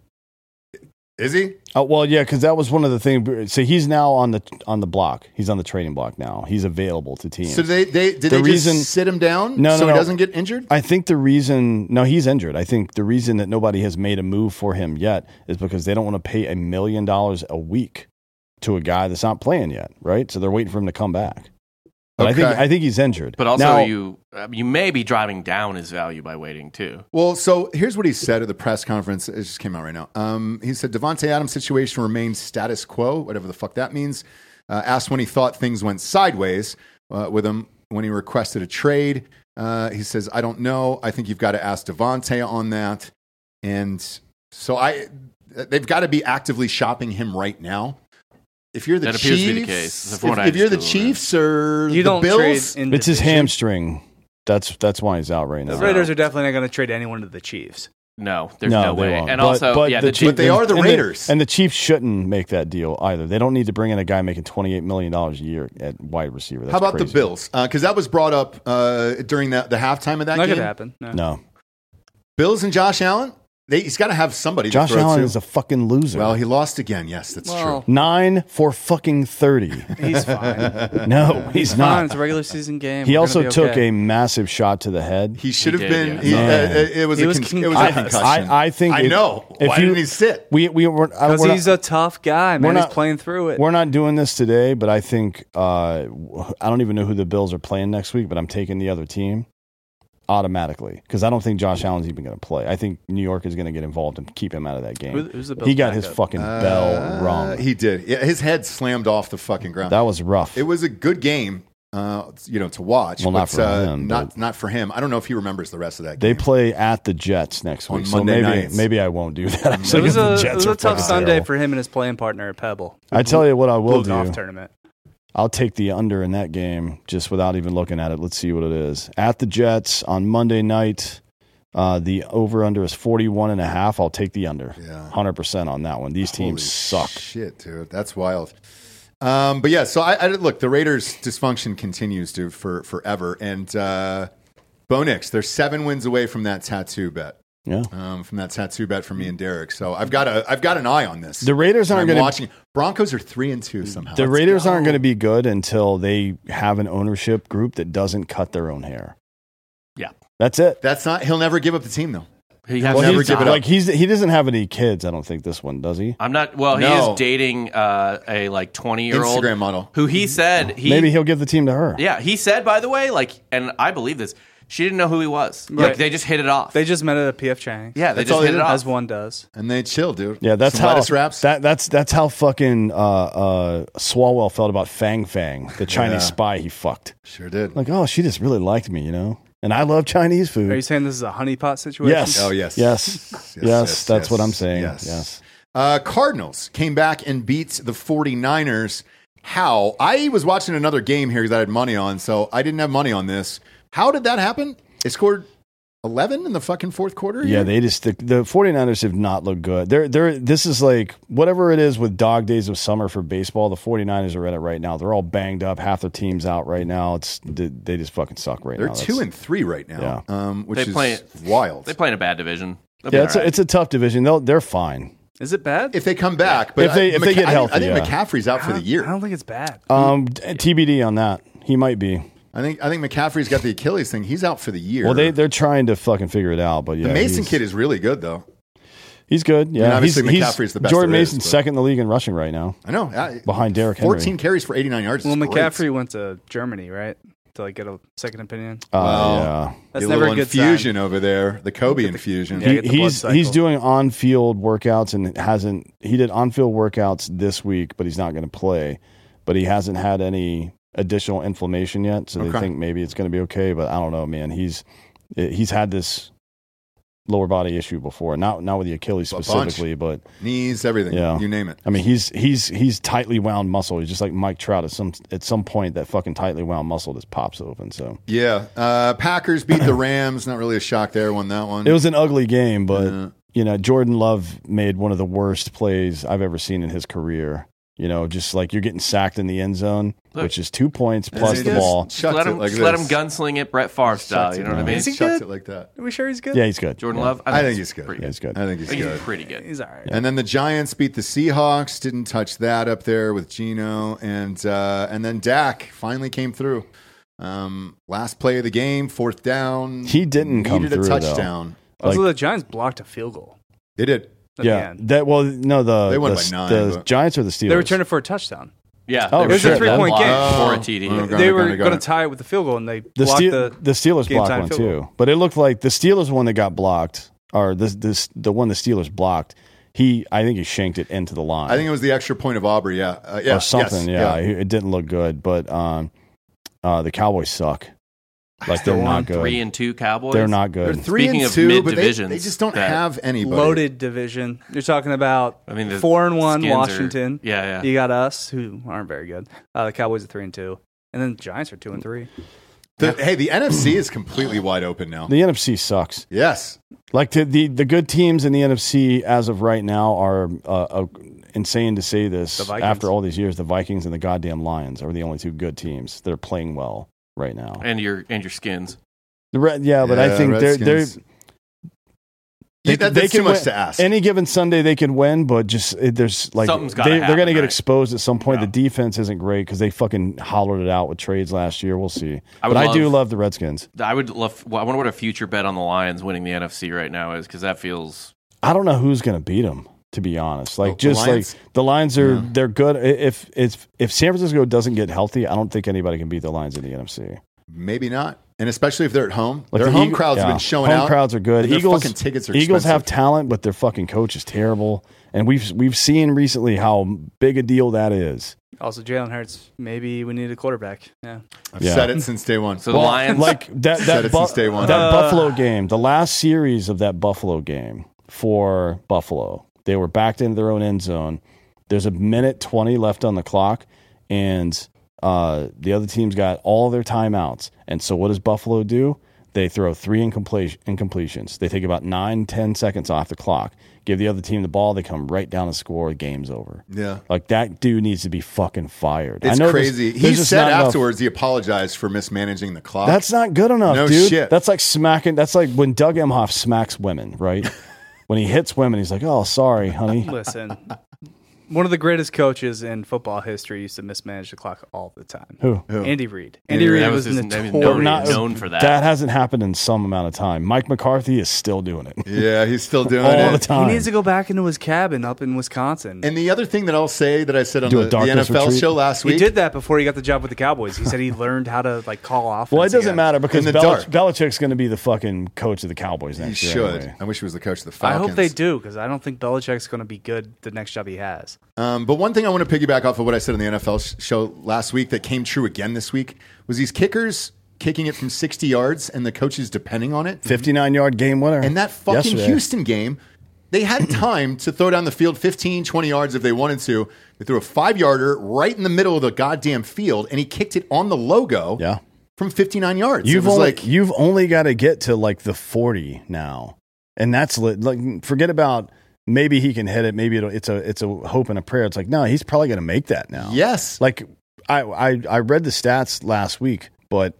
Is he? Oh well, yeah, because that was one of the things. So he's now on the on the block. He's on the trading block now. He's available to teams. So they they did The they reason- just sit him down No, no, so he no. doesn't get injured? I think the reason, no, he's injured. I think the reason that nobody has made a move for him yet is because they don't want to pay a million dollars a week to a guy that's not playing yet, right? So they're waiting for him to come back. But I think Okay. I think he's injured. But also, Now- you uh, you may be driving down his value by waiting too. Well, so here's what he said at the press conference. It just came out right now. Um, he said Devontae Adams' situation remains status quo, whatever the fuck that means. Uh, asked when he thought things went sideways uh, with him when he requested a trade. Uh, he says, I don't know. I think you've got to ask Devontae on that. And so I, they've got to be actively shopping him right now. If you're the That appears Chiefs, to be the case, if, from what I if you're the understood. Chiefs or You the don't Bills, trade in it's his division. hamstring. That's that's why he's out right now. The Raiders are definitely not going to trade anyone to the Chiefs. No, there's no, they way. won't. And But- also, but yeah, the the Chiefs- But they are the and Raiders. and the Chiefs shouldn't make that deal either. They don't need to bring in a guy making twenty-eight million dollars a year at wide receiver. That's how about crazy. the Bills? Because that was brought up uh, during the, the halftime of that Not game. going to happen. No. No, Bills and Josh Allen, they, he's got to have somebody Josh to throw Allen to. is a fucking loser. Well, he lost again. Yes, that's Well, true. Nine for fucking thirty. he's fine. No, he's Fine, not. it's a regular season game. He We're also gonna be took okay. a massive shot to the head. He should He have did, been. yeah. He, uh, Man. it was He a was con- it was a concussed. concussion. I, I think I if- know. if Why you- didn't he sit? We we were I- Because we're not- he's a tough guy, man. we're He's not- playing through it. We're not doing this today, but I think uh, I don't even know who the Bills are playing next week. But I'm taking the other team automatically because I don't think Josh Allen's even going to play. I think New York is going to get involved and keep him out of that game. Who- who's the Bills he got his backup? fucking bell rung. Uh, he did. Yeah, his head slammed off the fucking ground. That was rough. It was a good game, uh, you know, to watch. Well, not but, for uh, him, Not but- not for him. I don't know if he remembers the rest of that They game. play at the Jets next On week, so Monday maybe nights. maybe I won't do that. So it was Because the a, it Jets was are a tough fucking Sunday terrible. for him and his playing partner at Pebble. I tell you what, I will Blue golf do. tournament. I'll take the under in that game just without even looking at it. Let's see what it is. At the Jets on Monday night, uh, the over-under is forty-one and a half. I'll take the under. Yeah. one hundred percent on that one. These teams Holy suck. Shit, dude, that's wild. Um, but yeah, so I, I look. The Raiders' dysfunction continues, dude, for forever. And uh, Bo Nix, they're seven wins away from that tattoo bet. Yeah. Um, from that tattoo bet from me and Derek. So I've got a, I've got an eye on this. The Raiders And aren't I'm going to watching. Broncos are three and two somehow. The Let's Raiders go. aren't going to be good until they have an ownership group that doesn't cut their own hair. Yeah. That's it. That's not. He'll never give up the team though. He has Well, never he's- give it up. like he's he doesn't have any kids. I don't think this one does he. I'm not. Well, he No. is dating uh, a like twenty year old Instagram model. who he said he Maybe he'll give the team to her. yeah he said by the way like and I believe this she didn't know who he was Right. like they just hit it off They just met at a P F Chang's. yeah they That's just all they hit it did. off As one does. And they chill, dude. Yeah, that's Some how lettuce wraps. that that's that's how fucking uh, uh, Swalwell felt about Fang Fang, the Chinese Yeah. spy he fucked. Sure did. Like, oh, she just really liked me, you know. And I love Chinese food. Are you saying this is a honeypot situation? Yes. Oh, yes. Yes. Yes, Yes. yes, that's yes, what I'm saying. yes. Yes. Uh, Cardinals came back and beat the 49ers. How? I was watching another game here because I had money on, so I didn't have money on this. How did that happen? They scored eleven in the fucking fourth quarter? Yeah, here? they just the, the 49ers have not looked good. They're they're this is like whatever it is with dog days of summer for baseball, the 49ers are at it right now. They're all banged up, half their team's out right now. It's they, they just fucking suck right They're now. two That's- and three right now, um, which They is play- wild. they play in a bad division. They'll be Yeah, it's all a, right. it's a tough division. They'll they're fine. Is it bad? if they come back, but If they- I- if they get I think- healthy, I think yeah. McCaffrey's out for the I year. don't think it's bad. Um T B D on that. He might be. I think I think McCaffrey's got the Achilles thing. He's out for the year. Well, they they're trying to fucking figure it out, but yeah. the Mason he's- kid is really good though. He's good. Yeah, obviously he's, McCaffrey's he's, the best Jordan there is, Mason's but- second in the league in rushing right now, I know. I- behind Derrick Henry. fourteen carries for eighty-nine yards. Well, is great. McCaffrey went to Germany, right? To like get a second opinion. Uh, Well, yeah. That's The never little a good infusion sign. over there, the Kobe infusion. Yeah, He, get the blood he's cycle. he's doing on field workouts and hasn't he did on field workouts this week, but he's not going to play. But he hasn't had any additional inflammation yet, so Okay. they think maybe it's going to be okay. But I don't know, man. He's he's had this lower body issue before, not not with the Achilles A bunch. specifically, but Knees, everything. Yeah. You name it. I mean he's he's he's tightly wound muscle. He's just like Mike Trout. At some at some point, that fucking tightly wound muscle just pops open. So Yeah. Uh, Packers beat the Rams. Not really a shock there. Won that one. it was an ugly game, but Yeah. you know Jordan Love made one of the worst plays I've ever seen in his career. You know, just like you're getting sacked in the end zone, Look, which is two points plus he the just ball. chucked let it him, like just let him this. gunsling it Brett Favre style. Chucked You it know what I around. mean? Is he Chucked good? it like that. Are we sure he's good? Yeah, he's good. Jordan Yeah. Love. I think he's good. Pretty Yeah, he's good. I think he's I think good. he's pretty good. He's all right. And then the Giants beat the Seahawks. Didn't touch that up there with Geno, and uh, and then Dak finally came through. Um, last play of the game, fourth down. He didn't come needed through, a though. touchdown. Also, Like- the Giants blocked a field goal. They did. At the Yeah, end. that well, no, the They won the, by nine, the but- Giants or the Steelers. They returned it for a touchdown. Yeah, Oh, they were it was a sure three-point blocked game. for a T D. Oh, got they it, were got it, got going it. to tie it with the field goal, and they the, blocked Steel, the. the Steelers game blocked time one field too, goal. but it looked like the Steelers one that got blocked, or this this the one the Steelers blocked. He, I think he shanked it into the line. I think it was the extra point of Aubrey. Yeah, uh, yeah, or something. yes, yeah, it didn't look good, but um, uh, the Cowboys suck. Like they're They're not good. Three and two Cowboys. They're not They're good. three Speaking and of two, but they, mid-divisions they just don't that- have anybody. Loaded division. You're talking about I mean, the four and one Skins are- Washington. yeah, yeah. You got us, who aren't very good. Uh, the Cowboys are three and two, and then the Giants are two and three. The- hey, the N F C is completely wide open now. The N F C sucks. Yes, Like the, the the good teams in the N F C as of right now are uh, uh, insane to say this. The Vikings. After all these years, the Vikings and the goddamn Lions are the only two good teams that are playing well right now. and your and your Skins. The Red, yeah, but I Yeah, think they're they're Redskins. You- that- that's too can much win. to ask. Any given Sunday they can win, but just it, there's like Something's gotta they, they're going happen, to get right? exposed at some point. Yeah. The defense isn't great because they fucking hollowed it out with trades last year. We'll see. I but would I do love- love the Redskins. I would love. Well, I wonder what a future bet on the Lions winning the N F C right now is, because that feels. I don't know who's going to beat them. To be honest, like Oh, the just Lions? like the Lions are Yeah. they're good. If if if San Francisco doesn't get healthy, I don't think anybody can beat the Lions in the N F C. maybe not, and especially if they're at home. Like Their the home Eagle- crowds yeah. have been showing home out. crowds are good. and their Eagles fucking tickets are Eagles have expensive. talent, but their fucking coach is terrible. And we've we've seen recently how big a deal that is. Also, Jalen Hurts. Maybe we need a quarterback. Yeah. I've Yeah. said it since day one. So the Lions. Like that Said that, it Bu- since day one. that Uh, Buffalo game, the last series of that Buffalo game for Buffalo, they were backed into their own end zone. There's a minute twenty left on the clock, and uh, the other team's got all their timeouts. And so what does Buffalo do? They throw three incomplete, incompletions. They take about nine, ten seconds off the clock, give the other team the ball, they come right down and score, the game's over. Yeah. Like, that dude needs to be fucking fired. It's I know there's- crazy. there's He just said not enough- afterwards he apologized for mismanaging the clock. That's not good enough, No dude. shit. That's like smacking. That's like when Doug Emhoff smacks women, right? When he hits women, he's like, "Oh, sorry, honey." Listen, one of the greatest coaches in football history used to mismanage the clock all the time. Who? Who? Andy Reid. Andy Andy Reid Reid. That was, was his- that was notorious. known- Not- known for that. That hasn't happened in some amount of time. Mike McCarthy is still doing it Yeah, he's still doing all it. the time. He needs to go back into his cabin up in Wisconsin. And the other thing that I'll say that I said on Do a the, the N darkness F L retreat? show last he week. did that before he got the job with the Cowboys. He said he learned how to like call offense. well, it doesn't again. matter because In the Belich- dark. Belichick's going to be the fucking coach of the Cowboys He next year. should. anyway. I wish he was the coach of the I Falcons. hope they do because I don't think Belichick's going to be good the next job he has. Um, but one thing I want to piggyback off of what I said on the N F L sh- show last week that came true again this week was these kickers kicking it from sixty yards and the coaches depending on it. fifty-nine yard game winner. And that fucking yesterday. Houston game, they had time to throw down the field fifteen, twenty yards if they wanted to. They threw a five yarder right in the middle of the goddamn field, and he kicked it on the logo Yeah. from fifty-nine yards. You've it was only like, you've only got to get to like the forty now, and that's lit. Like, forget about maybe he can hit it. Maybe it'll, it's a it's a hope and a prayer. It's like no, he's probably going to make that now. yes. Like I, I I read the stats last week, but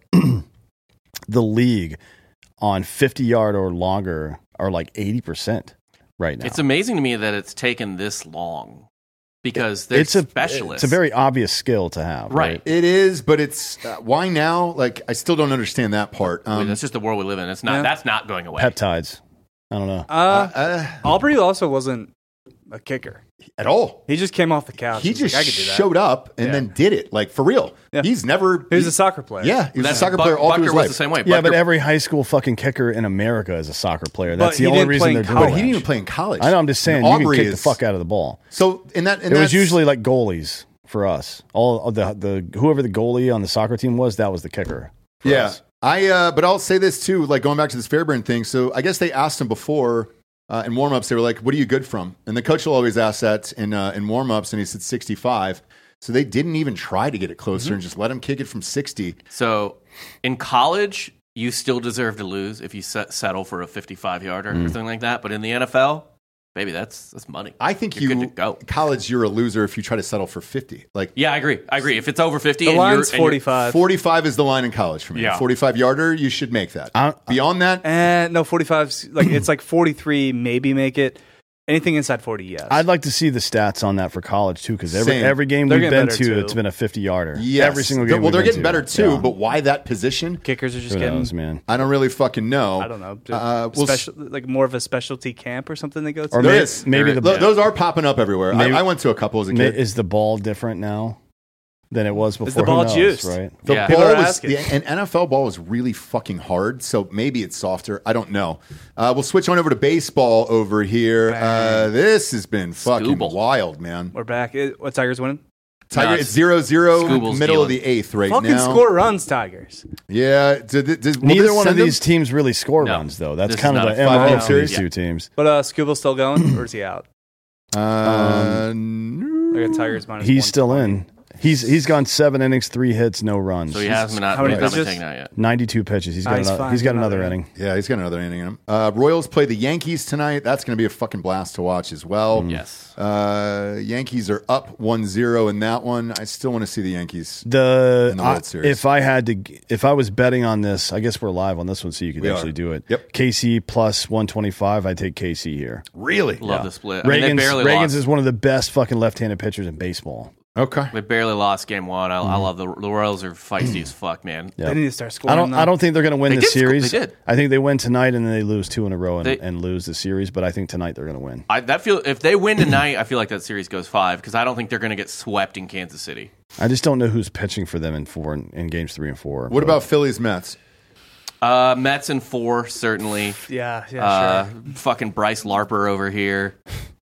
the league on fifty yard or longer are like eighty percent right now. It's amazing to me that it's taken this long, because they're it's a specialists. It's a very obvious skill to have, right? Right. It is, but it's uh, why now? Like, I still don't understand that part. I mean, Um, that's just the world we live in. It's not. Yeah. That's not going away. Peptides. I don't know. Uh, uh, Aubrey also wasn't a kicker. at all. He just came off the couch. He was just like, I could do that. showed up and Yeah. then did it, like for real. Yeah. He's never. He was a soccer player. Yeah, he was That's a soccer Buck- player all Bucker through his was life. the same way. Yeah, Bucker- but every high school fucking kicker in America is a soccer player. That's But the he only didn't reason play they're in doing But it. he didn't even play in college. I know. I'm just saying, And you can Aubrey kick is, the fuck out of the ball. So in that, and It was that's- usually like goalies for us. All of the the whoever the goalie on the soccer team was, that was the kicker. for yeah. us. I uh, but I'll say this too, like going back to this Fairbairn thing. So I guess they asked him before uh, in warmups. They were like, "What are you good from?" And the coach will always ask that in uh, in warmups, and he said sixty-five. So they didn't even try to get it closer and just let him kick it from sixty. So in college, you still deserve to lose if you set, settle for a fifty-five yarder Mm. or something like that. But in the N F L, baby, that's that's money. I think You're you good to go. college, you're a loser if you try to settle for fifty. Like Yeah, I agree. I agree. If it's over fifty, The and line's you're, and you're- forty-five. forty-five is the line in college for me. Yeah. A forty-five yarder, you should make that. I- Beyond that, And no, forty-five's like it's like forty-three, maybe make it. Anything inside forty, yes. I'd like to see the stats on that for college too, because every Same. every game They're we've getting been better, to, too. it's been a fifty yarder. yes. Every single They're- game. Well, we've they're been getting to. better too, Yeah. but why that position? Kickers are just Who getting. knows, man? I don't really fucking know. I don't know. Uh, we'll special, like more of a specialty camp or something they go to. Or There may- is. maybe There- the Th- Those are popping up everywhere. I, Maybe- I went to a couple as a ma- kid. is the ball different now than it was before? the ball Who knows, juiced? right? The Yeah. ball People are was, asking. the, an N F L ball was really fucking hard, so maybe it's softer. I don't know. Uh, we'll switch on over to baseball over here. Uh, this has been fucking Scooble. wild, man. We're back. It, what Tigers winning? Tiger, No, it's zero zero, Scooble's middle of dealing. the eighth right Fucking now. score runs, Tigers. Yeah. Did, did, did- will Neither this one of send them? these teams really score No. runs, though. That's This is kind of not the a M O five-game of series? these two teams. But uh, Scooble's still going, or is he out? Uh, I got Tigers minus. He's still one twenty. in. He's he's gone seven innings, three hits, no runs. So he hasn't been out. How many He's not been pitches? taken out yet. ninety-two pitches. He's got Ah, he's another, fine. he's got Another another inning. inning. yeah, he's got another inning in him. Uh, Royals play the Yankees tonight. That's going to be a fucking blast to watch as well. Yes. Uh, Yankees are up one zero in that one. I still want to see the Yankees. The, In the World I- Series. if I had to, if I was betting on this, I guess we're live on this one, so you could We actually are. do it. Yep. K C plus one twenty-five. I take K C here. Really? Love the split. I mean, Reagan's, they barely Reagan's lost. is one of the best fucking left-handed pitchers in baseball. Okay. They barely lost game one. I, I love the, the Royals are feisty as fuck, man. Yeah. They need to start scoring. I don't. though. I don't think they're going to win They the did sco- series. they did. I think they win tonight and then they lose two in a row and, They- and lose the series. But I think tonight they're going to win. I that feel if they win tonight, I feel like that series goes five because I don't think they're going to get swept in Kansas City. I just don't know who's pitching for them in four in games three and four. What but- about Phillies Mets? Uh, Mets in four certainly. Yeah, yeah, Uh, sure. fucking Bryce Larper over here.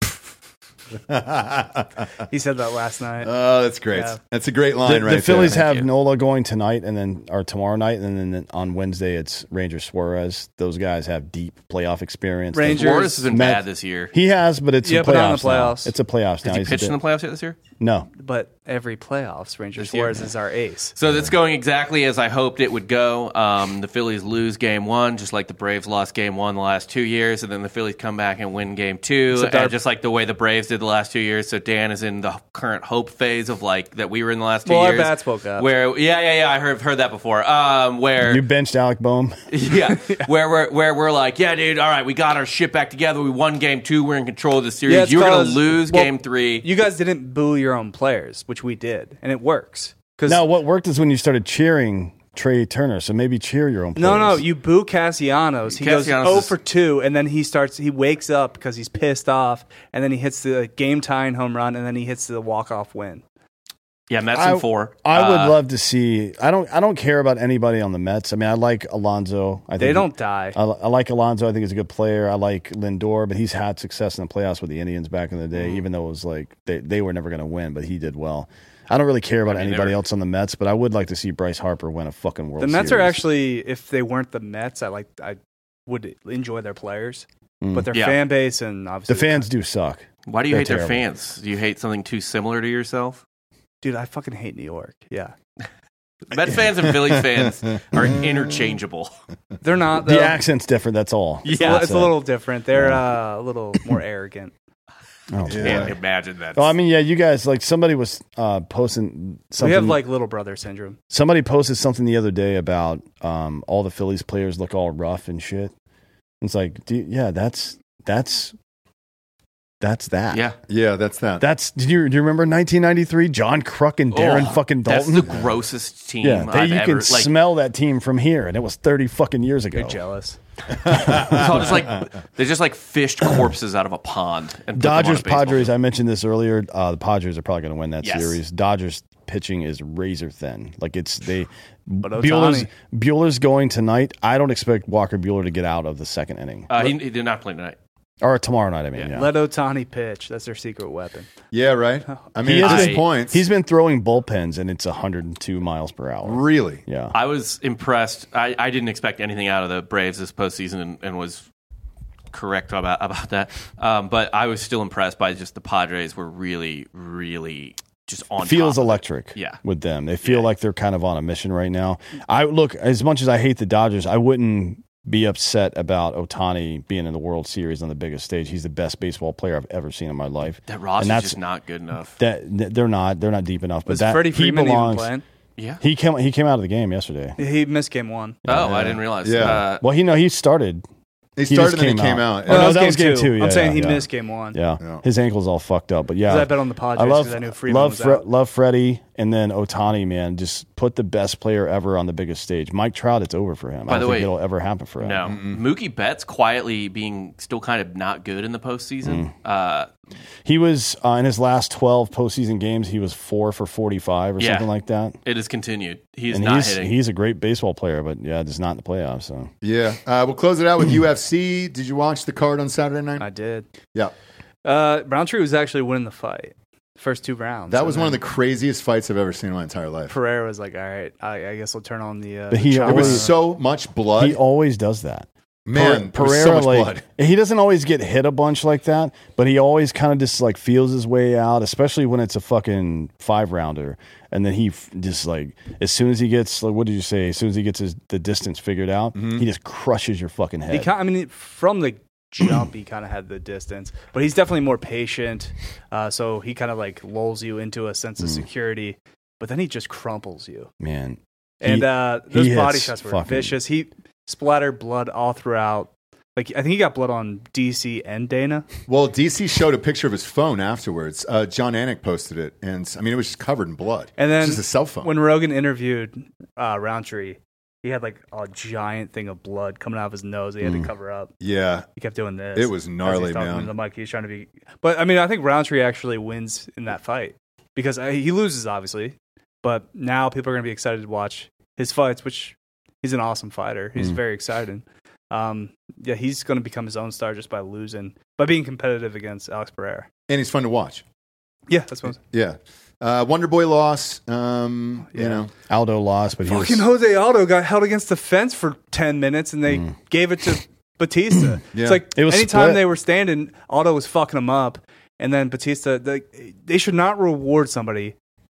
He said that last night. Oh, that's great. Yeah. That's a great the, line, the right Phillies there. have you. Nola going tonight and then or tomorrow night, and then on Wednesday it's Ranger Suarez. Those guys have deep playoff experience. They- Rangers- Flores has been Mets- bad this year. He has, but it's Yeah, a but not in the playoffs now. playoffs. It's a playoffs Has now. he He's a pitched in the bit- playoffs yet this year? No. But every playoffs, Ranger This year? Suarez is our ace. So that's going exactly as I hoped it would go. Um, the Phillies lose game one, just like the Braves lost game one the last two years, and then the Phillies come back and win game two, Except and our- just like the way the Braves did the last two years. So Dan is in the current hope phase of like that we were in the last two Well, our years. bats woke up. Where yeah, yeah, yeah, I heard heard that before. Um, where You benched Alec Boehm. yeah, where we're where we're like, yeah, dude, all right, we got our shit back together. We won game two. We're in control of the series. Yeah, it's You're gonna 'cause- lose well, game three. You guys didn't boo your own players, which we did, and it works. Because Now, what worked is when you started cheering Trey Turner. So maybe cheer your own players. no, no, you boo Castellanos. He goes Castellanos zero is- for two, and then he starts. He wakes up because he's pissed off, and then he hits the game tying home run, and then he hits the walk off win. yeah, Mets I, in four. I would Uh, love to see. I don't. I don't care about anybody on the Mets. I mean, I like Alonso. I think They don't die. I, I like Alonso. I think he's a good player. I like Lindor, but he's had success in the playoffs with the Indians back in the day. Even though it was like they, they were never going to win, but he did well. I don't really care about I mean, they anybody were- else on the Mets, but I would like to see Bryce Harper win a fucking World The Mets Series. are actually, if they weren't the Mets, I like I would enjoy their players, Mm. but their Yeah. fan base and obviously the fans do suck. Why do you They're hate their terrible. fans? Do you hate something too similar to yourself? Dude, I fucking hate New York. Yeah, Met fans and Phillies fans are interchangeable. they're not. Though. The accent's different. That's all. Yeah. It's That's a it. little different. They're uh, a little more arrogant. Oh, Yeah. Can't imagine that. Well, I mean, yeah, you guys like somebody was uh, posting something. We have like little brother syndrome. Somebody posted something the other day about um, all the Phillies players look all rough and shit. It's like, do you- yeah, that's that's that's that. yeah. Yeah, that's that. That's. Do you do you remember nineteen ninety-three? John Kruk and Darren Oh, fucking That's Dalton. the grossest team yeah, they, I've you ever. can like, smell that team from here, and it was thirty fucking years ago. You're jealous. it's all just like they just like fished corpses out of a pond. And put them on a Dodgers, baseball Padres. field. I mentioned this earlier. Uh, the Padres are probably going to win that Yes. series. Dodgers pitching is razor thin. Like it's they. But Bueller's, Ohtani. Bueller's going tonight. I don't expect Walker Bueller to get out of the second inning Uh, he, he did not play tonight. or tomorrow night. I mean, Yeah. yeah. Let Otani pitch. That's their secret weapon. yeah, right. I mean, He at has this been- point, He's been throwing bullpens, and it's one hundred two miles per hour. really. Yeah. I was impressed. I, I didn't expect anything out of the Braves this postseason and, and was correct about about that. Um, but I was still impressed by just the Padres were really, really just on Feels top. electric Yeah. with them. They feel Yeah. like they're kind of on a mission right now. I look, as much as I hate the Dodgers, I wouldn't be upset about Ohtani being in the World Series on the biggest stage. He's the best baseball player I've ever seen in my life. That roster's And that's- just not good enough. That they're not they're not deep enough. Was but that Freddie he Freeman even belongs. playing? Yeah. He came he came out of the game yesterday. He missed game one. Oh, I didn't realize. Yeah. Uh, Well, he no he started. He He started just and then he came came out. out. Oh, no, was that was game two. Yeah, I'm saying yeah, he yeah. missed game one. Yeah. Yeah. His ankle's all fucked up. But yeah, 'Cause I bet on the Padres I love 'cause I knew Freeman love was Fre- out. love Freddie and then Ohtani. Man, just put the best player ever on the biggest stage. Mike Trout, it's over for him. By I don't the think way- it'll ever happen for him. No, Mookie Betts quietly being still kind of not good in the postseason. Uh, He was uh, in his last twelve postseason games. He was four for forty-five or Yeah. something like that. it has continued. He is And not he's hitting. he's a great baseball player, but yeah, just not in the playoffs. So Yeah. Uh, we'll close it out with U F C. Did you watch the card on Saturday night? I did. Yeah. Uh, Browntree was actually winning the fight. First two rounds. That And was one of the then craziest fights I've ever seen in my entire life. Pereira was like, all right, I, I guess I'll turn on the. Uh, But the he chopper. There was always- so much blood. he always does that. Man, there was Pereira, so much like blood. he doesn't always get hit a bunch like that, but he always kind of just like feels his way out, especially when it's a fucking five rounder. And then he f- just like as soon as he gets like what did you say? As soon as he gets his, the distance figured out, he just crushes your fucking head. He kind, I mean, from the jump, he kind of had the distance, but he's definitely more patient. Uh, so he kind of like lulls you into a sense of Mm. security, but then he just crumples you. Man, And He- uh, those he body hits shots were fucking- vicious. He splattered blood all throughout. Like I think he got blood on D C and Dana. Well, D C showed a picture of his phone afterwards. Uh, John Anik posted it, and I mean, it was just covered in blood. And then It's just a cell phone. when Rogan interviewed uh, Roundtree, he had like a giant thing of blood coming out of his nose. That he had Mm. to cover up. yeah, He kept doing this. It was as gnarly, he's talking man. into the mic, he's trying to be, but I mean, I think Roundtree actually wins in that fight because uh, he loses obviously, but now people are going to be excited to watch his fights, which he's an awesome fighter. He's Mm. very exciting. Um, yeah, he's going to become his own star just by losing, by being competitive against Alex Pereira. and he's fun to watch. Yeah, that's what. Yeah, uh, Wonder Boy loss. Um, You Yeah. know, Aldo lost, but he Fucking was, Jose Aldo got held against the fence for ten minutes, and they gave it to Batista. Yeah. It's like It was anytime split. they were standing, Aldo was fucking him up, and then Batista. They, they should not reward somebody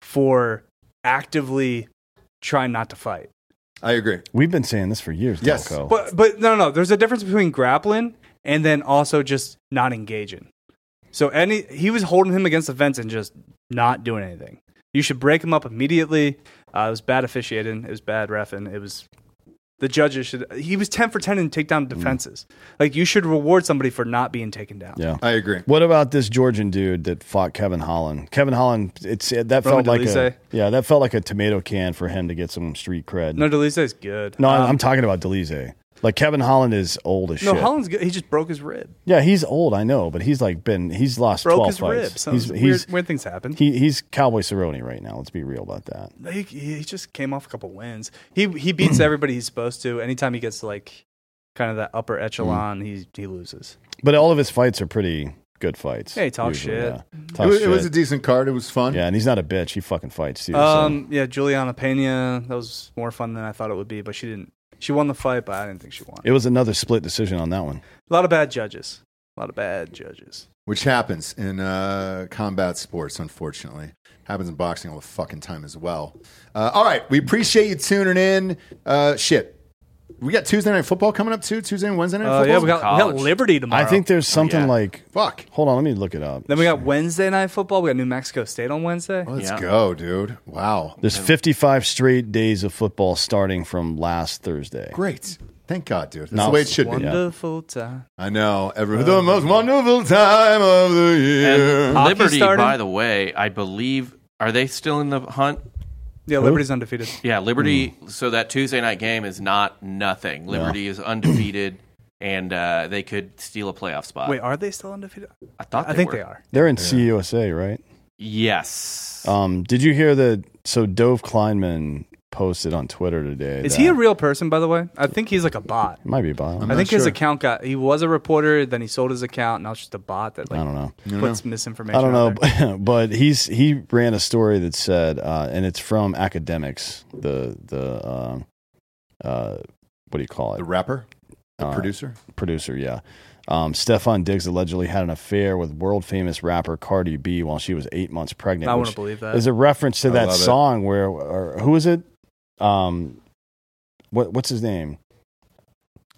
for actively trying not to fight. I agree. we've been saying this for years. Yes. Delco. But but no no, there's a difference between grappling and then also just not engaging. So any he was holding him against the fence and just not doing anything. You should break him up immediately. Uh, it was bad officiating. It was bad reffing. It was the judges should. He was ten for ten in takedown defenses. Like you should reward somebody for not being taken down. yeah. I agree. What about this Georgian dude that fought Kevin Holland? Kevin Holland, it's that felt Roman like a Dolidze? yeah, that felt like a tomato can for him to get some street cred. No, Dolidze is good. No, Um, I'm talking about Delize. Like Kevin Holland is old as no, shit. Holland's good. He just broke his rib. Yeah, he's old, I know, but he's like been he's lost Broke twelve his fights. rib. So he's weird, he's weird things happen. he, he's Cowboy Cerrone right now. Let's be real about that. He, he just came off a couple wins. He he beats everybody he's supposed to. Anytime he gets to like kind of that upper echelon, he he loses. But all of his fights are pretty good fights. Yeah, he talks usually, shit. Yeah. It Talks was, shit. it was a decent card. It was fun. yeah, and he's not a bitch. He fucking fights too. so- Um, yeah, Juliana Pena. That was more fun than I thought it would be, but she didn't. She won the fight, but I didn't think she won. It was another split decision on that one. A lot of bad judges. A lot of bad judges. Which happens in uh, combat sports, unfortunately. Happens in boxing all the fucking time as well. Uh, all right, we appreciate you tuning in. Uh, shit. We got Tuesday Night Football coming up too? Tuesday and Wednesday Night Uh, Football? yeah, we got, we got College. Liberty tomorrow. I think there's something yeah. like. Fuck. Hold on, let me look it up. Then we got Wednesday night football. We got New Mexico State on Wednesday. Let's Yeah. go, dude. Wow. There's fifty-five straight days of football starting from last Thursday. Great. Thank God, dude. That's No. the way it should be. Wonderful time. I know. Every, the most wonderful time of the year. And Hockey Liberty, starting? by the way, I believe, are they still in the hunt? Yeah, Liberty's undefeated. Yeah, Liberty. So that Tuesday night game is not nothing. Liberty is undefeated, and uh, they could steal a playoff spot. Wait, are they still undefeated? I thought I they think were. they are. They're in C U S A, right? Yes. Um, did you hear that? So Dove Kleinman posted on Twitter today. Is that, he a real person, by the way? I think he's like a bot. It might be a bot. I'm I not think his sure. account got. He was a reporter, then he sold his account. Now it's just a bot that like I don't know. puts misinformation. I don't out there. know, but he's he ran a story that said, uh, and it's from Academics, the the uh, uh, what do you call it? The rapper? The Uh, producer? producer, yeah. Um, Stefan Diggs allegedly had an affair with world famous rapper Cardi B while she was eight months pregnant. I which wouldn't believe that. is a reference to I that love it. song where, or, who is it? Um, what what's his name?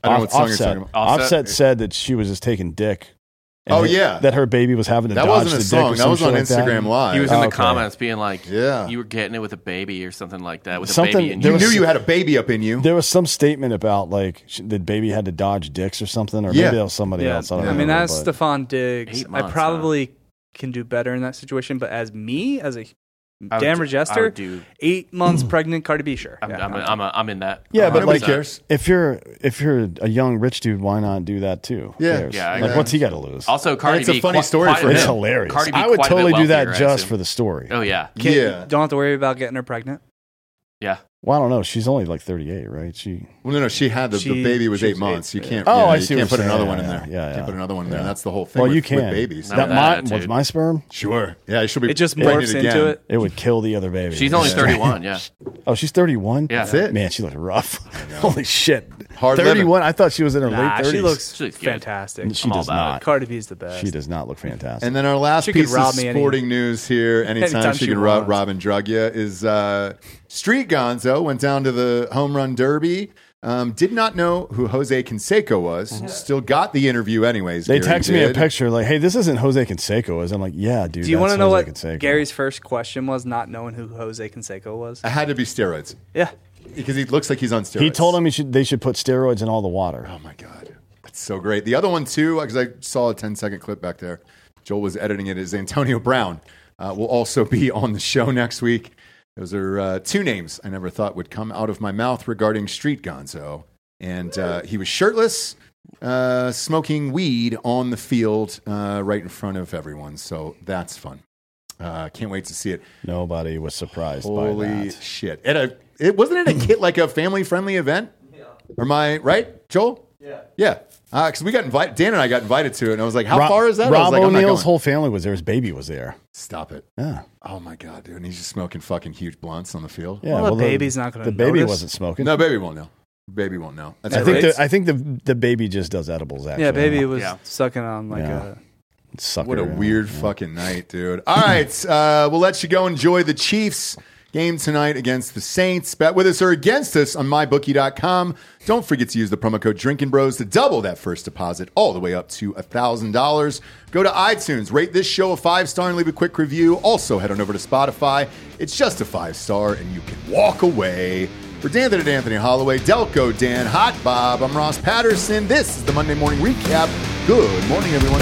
I don't know what song you're Offset. talking about. Offset? Offset said that she was just taking dick. and Oh, that- yeah. that her baby was having to That dodge wasn't a the dick song. or That some was shit on like that. Instagram Live. He was in the Okay. comments being like, Yeah. you were getting it with a baby or something like that, with Something- a baby. And there You was- knew you had a baby up in you. There was some statement about like sh- the baby had to dodge dicks or something, or Yeah. maybe that was somebody Yeah, else. I, don't I mean remember, that's but- Stephon Diggs. Eight I months, probably can do better in that situation, but as me, as a I would Dan do- I Regester, would do- eight months pregnant, Cardi B, sure. I'm, Yeah, I'm, no. I'm, a, I'm in that. Yeah, but Nobody like, cares. if you're if you're a young rich dude, why not do that too? Who Yeah. cares? Yeah, I like agree. what's he got to lose? Also, Cardi it's a B, funny qui- story quite for a It's him. bit- hilarious. Cardi B I would quite a bit totally do that wealthier, I just assume. for the story. Oh yeah, Can't- Yeah. Don't have to worry about getting her pregnant. yeah. Well, I don't know. She's only like thirty-eight, right? She. Well, no, no. She had the, the She- baby was she eight was months. eight, You yeah. can't. Oh, yeah, I you see can't what put you're another saying. one in Yeah, there. yeah, Can't yeah. put another one in there. Yeah. That's the whole thing. Well, with, you can. with babies. No, That no, my, no, was too. my sperm. Sure. Yeah, she'll be. It just pregnant morphs again. into it. It would kill the other baby. She's only Yeah. thirty-one. Yeah. Oh, she's thirty-one. Yeah. That's it. Man, she looks rough. Holy shit. Hard living. thirty-one. I thought she was in her Nah, late thirties. she looks She looks good. fantastic. She I'm all does about it. not. Cardi B's the best. She does not look fantastic. And then our last She could piece of rob me any- sporting news here, anytime, anytime she, she can rob, wants. rob and drug you, is uh, Street Gonzo went down to the home run derby. Um, did not know who Jose Canseco was. Still got the interview anyways. they Gary text me a did. picture like, "Hey, this isn't Jose Canseco." Is I'm like, "Yeah, dude." Do you want to know what Canseco. Gary's first question was, not knowing who Jose Canseco was? It had to be steroids Yeah. because he looks like he's on steroids. He told him he should. They should put steroids in all the water. Oh my god, that's so great. The other one too, because I saw a ten second clip back there. Joel was editing it. Is Antonio Brown uh, will also be on the show next week. Those are uh, two names I never thought would come out of my mouth regarding Street Gonzo. And uh, he was shirtless, uh, smoking weed on the field uh, right in front of everyone. So that's fun. Uh, can't wait to see it. Nobody was surprised by Holy that. shit! At a, it wasn't it a kid like a family friendly event? Yeah. Or am I right, Joel? Yeah. Yeah. Because we got invited. Dan and I got invited to it, and I was like, "How Rob, far is that?" I Rob was like, "I'm not O'Neill's going." whole family was there. His baby was there. Stop it! Yeah, Oh my god, dude! And he's just smoking fucking huge blunts on the field. yeah. Well, the baby's not gonna The baby notice. wasn't smoking. No, baby won't know. Baby won't know. That's I it, think right? the, I think the the baby just does edibles. Actually, Yeah, baby was Yeah. sucking on like Yeah. a. Sucker, What a yeah. weird fucking night, dude. All right, uh, we'll let you go enjoy the Chiefs game tonight against the Saints. Bet with us or against us on my bookie dot com. Don't forget to use the promo code Drinking Bros to double that first deposit all the way up to one thousand dollars. Go to iTunes, rate this show a five-star and leave a quick review. Also, head on over to Spotify. It's just a five-star and you can walk away. For Dan and Anthony Holloway, Delco Dan, Hot Bob, I'm Ross Patterson. This is the Monday Morning Recap. Good morning, everyone.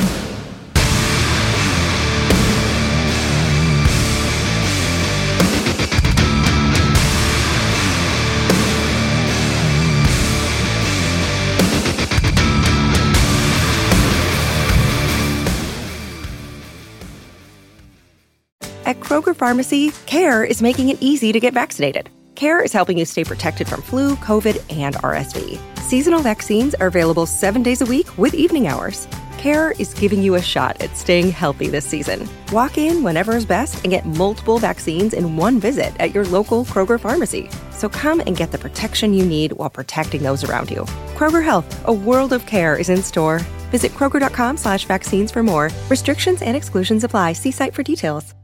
At Kroger Pharmacy, CARE is making it easy to get vaccinated. CARE is helping you stay protected from flu, COVID, and R S V. Seasonal vaccines are available seven days a week with evening hours. CARE is giving you a shot at staying healthy this season. Walk in whenever is best and get multiple vaccines in one visit at your local Kroger Pharmacy. So come and get the protection you need while protecting those around you. Kroger Health, a world of care is in store. Visit Kroger dot com slash vaccines for more. Restrictions and exclusions apply. See site for details.